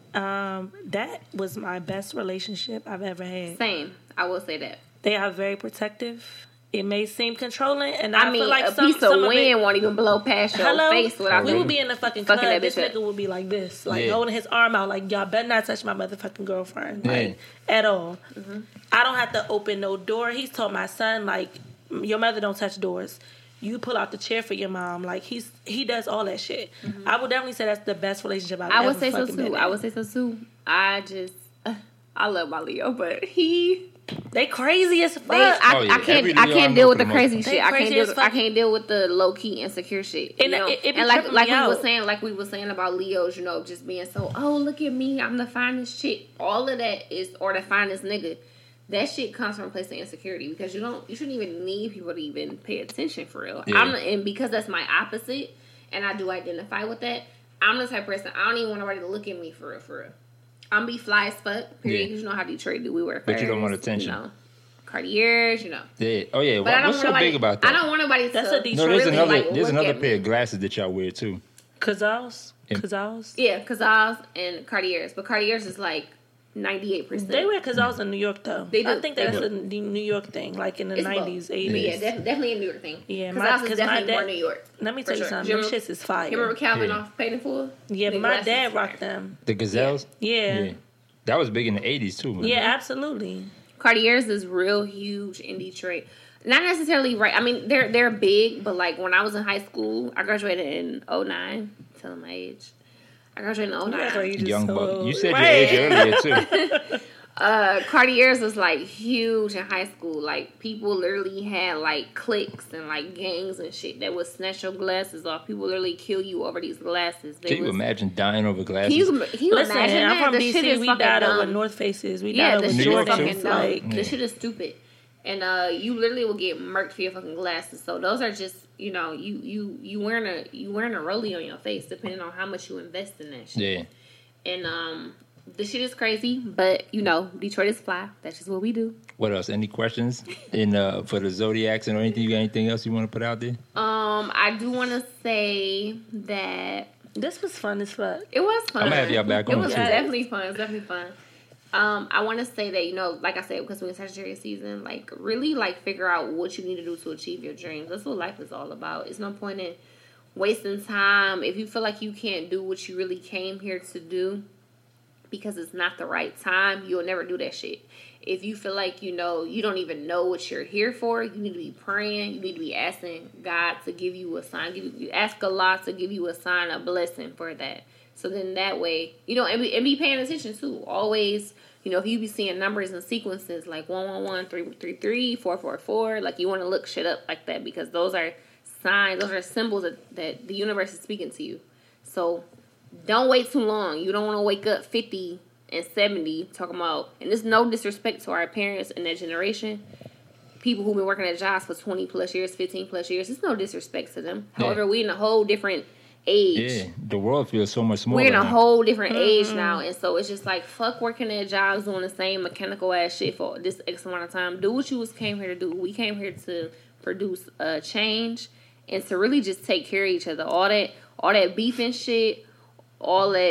Um, that was my best relationship I've ever had. Same, I will say that. They are very protective. It may seem controlling, and I, I mean, feel like a some, piece of some wind it, won't even blow past your Hello, face without we you would be in the fucking fucking club. that This bitch up. nigga would be like this, like Yeah. holding his arm out, like y'all better not touch my motherfucking girlfriend, like Yeah. at all. Mm-hmm. I don't have to open no door. He's told my son like, your mother don't touch doors. You pull out the chair for your mom. Like he's he does all that shit. I would definitely say that's the best relationship I've I ever would say so fucking been too. in. I would say so too. I just, uh, I love my Leo, but he, They crazy as fuck. they, I, Oh, yeah. I can't, Every I Leo I can't know deal for with the the most crazy part. shit. They I can't crazy deal, as with, I fuck. can't deal with the low key insecure shit. You And know, it- it be and like, tripping like me we was out. saying, like we was saying about Leos, you know, just being so, oh look at me, I'm the finest chick. All of that is, or the finest nigga. That shit comes from a place of insecurity because you don't, you shouldn't even need people to even pay attention for real. Yeah. I'm, and because that's my opposite, and I do identify with that. I'm the type of person I don't even want nobody to look at me for real, for real. I'm be fly as fuck, period. Yeah. Because you know how Detroit do. We wear But you don't furs, want attention. You know, Cartiers, you know. Yeah. Oh yeah. But What- I don't What's want so nobody, big about that? I don't want nobody That's to a Detroit no, there's really, another like, there's look another at pair me. of glasses that y'all wear too. Kazals, Yeah. Kazals. Yeah, Kazals and Cartiers. But Cartiers is like ninety-eight percent. They wear Kazals in New York though. They do. I think that's They a New York thing, like in the It's both. nineties, But eighties. yeah, def- definitely a New York thing. Yeah, my- Kazals 'cause is my definitely dad- more New York. Let me For tell you sure. something. You Them remember- shits is fire. You remember Calvin Yeah. off Paid in Full? Yeah, The but my glasses dad fire. rocked them. The gazelles. Yeah. Yeah. That was big in the eighties too. Man. Yeah, absolutely. Cartiers is real huge in Detroit. Not necessarily right. I mean, they're they're big, but like when I was in high school, I graduated in oh nine. Tell them my age. I graduated in oh You act like nine. you just Young so buck. old. You said Right. your age earlier too. Uh, Cartiers was like huge in high school. Like people literally had like cliques and like gangs and shit that would snatch your glasses off. People literally kill you over these glasses. They Can you was, imagine dying over glasses? Can you, can you Listen, imagine I'm that? from The D shit C. is We fucking died dumb. over North Faces. We Yeah, died the over shit is New York, fucking Jordans. too. dumb. Like, The shit is stupid. And uh, you literally will get murked for your fucking glasses. So those are just, you know, you you you wearing a you wearing a rollie on your face, depending on how much you invest in that shit. Yeah. And um, the shit is crazy, but you know, Detroit is fly. That's just what we do. What else? Any questions in uh, for the Zodiacs and or anything? You got anything else you want to put out there? Um, I do want to say that this was fun as fuck. it was fun. I'ma have y'all back It on, was too. definitely fun. It was definitely fun. Um, I want to say that, you know, like I said, because we're in Sagittarius season, like really like figure out what you need to do to achieve your dreams. That's what life is all about. It's no point in wasting time if you feel like you can't do what you really came here to do because it's not the right time. You'll never do that shit. If you feel like, you know, you don't even know what you're here for, you need to be praying. You need to be asking God to give you a sign. Give you, ask Allah to give you a sign, a blessing for that. So then that way, you know, and be, and be paying attention too. Always, you know, if you be seeing numbers and sequences like one one one, three three three, four four four, like you want to look shit up like that because those are signs, those are symbols that, that the universe is speaking to you. So don't wait too long. You don't want to wake up fifty and seventy talking about, and there's no disrespect to our parents and that generation. People who've been working at jobs for twenty plus years, fifteen plus years, it's no disrespect to them. Yeah. However, we're in a whole different age. Yeah, the world feels so much smaller. We're in a now. whole different age now, and so it's just like fuck working at jobs doing the same mechanical ass shit for this X amount of time. Do what you was came here to do. We came here to produce a change and to really just take care of each other. All that, all that beef and shit, all that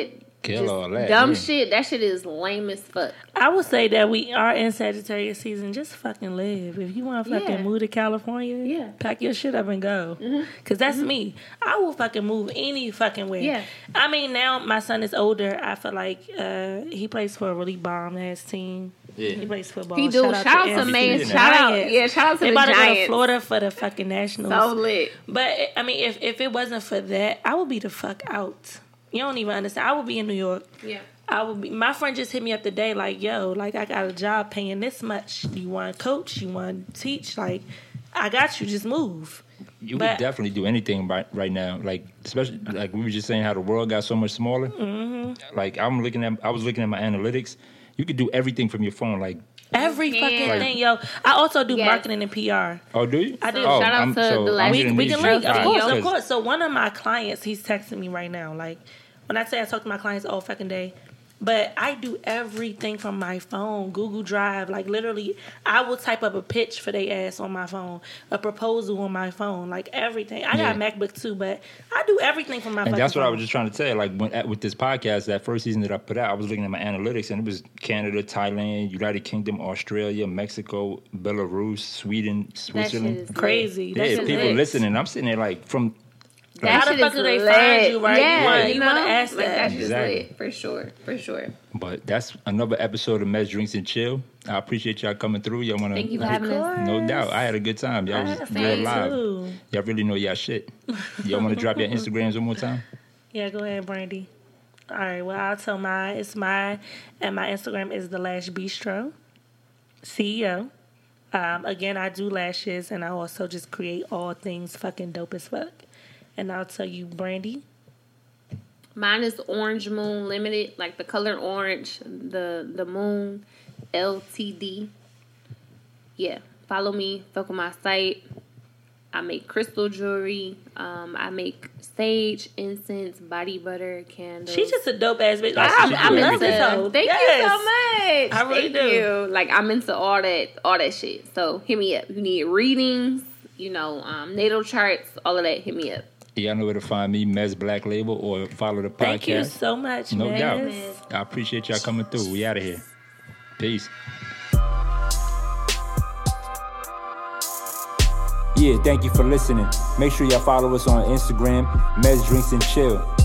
Kill all that. Dumb yeah. shit. That shit is lame as fuck. I would say that we are in Sagittarius season. Just fucking live. If you want to fucking Yeah. move to California, Yeah. pack your shit up and go. Mm-hmm. Cause that's me. I will fucking move any fucking way. Yeah. I mean, now my son is older. I feel like uh, he plays for a really bomb ass team. Yeah. He plays football. He do. Shout out to N C man. Giants. Shout out. Yeah, shout out to They the about to go to Giants. Florida for the fucking Nationals. So lit. But I mean, if if it wasn't for that, I would be the fuck out. You don't even understand. I would be in New York. Yeah. I would be. My friend just hit me up today, like, "Yo, like I got a job paying this much. You want to coach? You want to teach? Like, I got you. Just move." You But- could definitely do anything right right now. Like especially like we were just saying how the world got so much smaller. Mm-hmm. Like I'm looking at, I was looking at my analytics. You could do everything from your phone. Like Every You fucking can. thing, yo. I also do Yes. marketing and P R. oh, do you? I do. Oh, Shout out I'm- to the last- I'm We, getting we these can link, shirts. of All course, right, of course. So one of my clients, he's texting me right now. Like when I say I talk to my clients all fucking day, but I do everything from my phone, Google Drive. Like literally, I will type up a pitch for their ass on my phone, a proposal on my phone, like everything. I got a Yeah. MacBook too, but I do everything from my. And fucking that's what phone. I was just trying to tell you. Like when, at, with this podcast, that first season that I put out, I was looking at my analytics, and it was Canada, Thailand, United Kingdom, Australia, Mexico, Belarus, Sweden, That shit Switzerland. is lit. crazy. That Yeah, shit people lit. listening. I'm sitting there like from. That How the shit fuck is do they lit. find you, right? Yeah, You wanna- you you know, wanna ask like that. that shit's Exactly. lit for sure, for sure. But that's another episode of Mess Drinks and Chill. I appreciate y'all coming through. Y'all wanna? Thank you for like, having us. No doubt, I had a good time. Y'all I was had a real fun live. too. Y'all really know y'all shit. Y'all want to drop your Instagrams one more time? Yeah, go ahead, Brandy. All right, well, I'll tell mine. It's mine, and my Instagram is the Lash Bistro, C E O. Um, again, I do lashes, and I also just create all things fucking dope as fuck. And I'll tell you, Brandy. Mine is Orange Moon Limited, like the color orange, the the moon, L T D. Yeah, follow me. Fuck with my site. I make crystal jewelry. Um, I make sage, incense, body butter, candles. She's just a dope ass bitch. That's- I'm, she I'm do into everything. this hoe. Thank Yes. you so much. I really Thank do. you. Like I'm into all that, all that shit. So hit me up. You need readings, you know, um, natal charts, all of that. Hit me up. Y'all know where to find me, Mez Black Label, or follow the podcast. Thank you so much, No Mez. doubt. I appreciate y'all coming through. We out of here. Peace. Yeah, thank you for listening. Make sure y'all follow us on Instagram, Mez Drinks and Chill.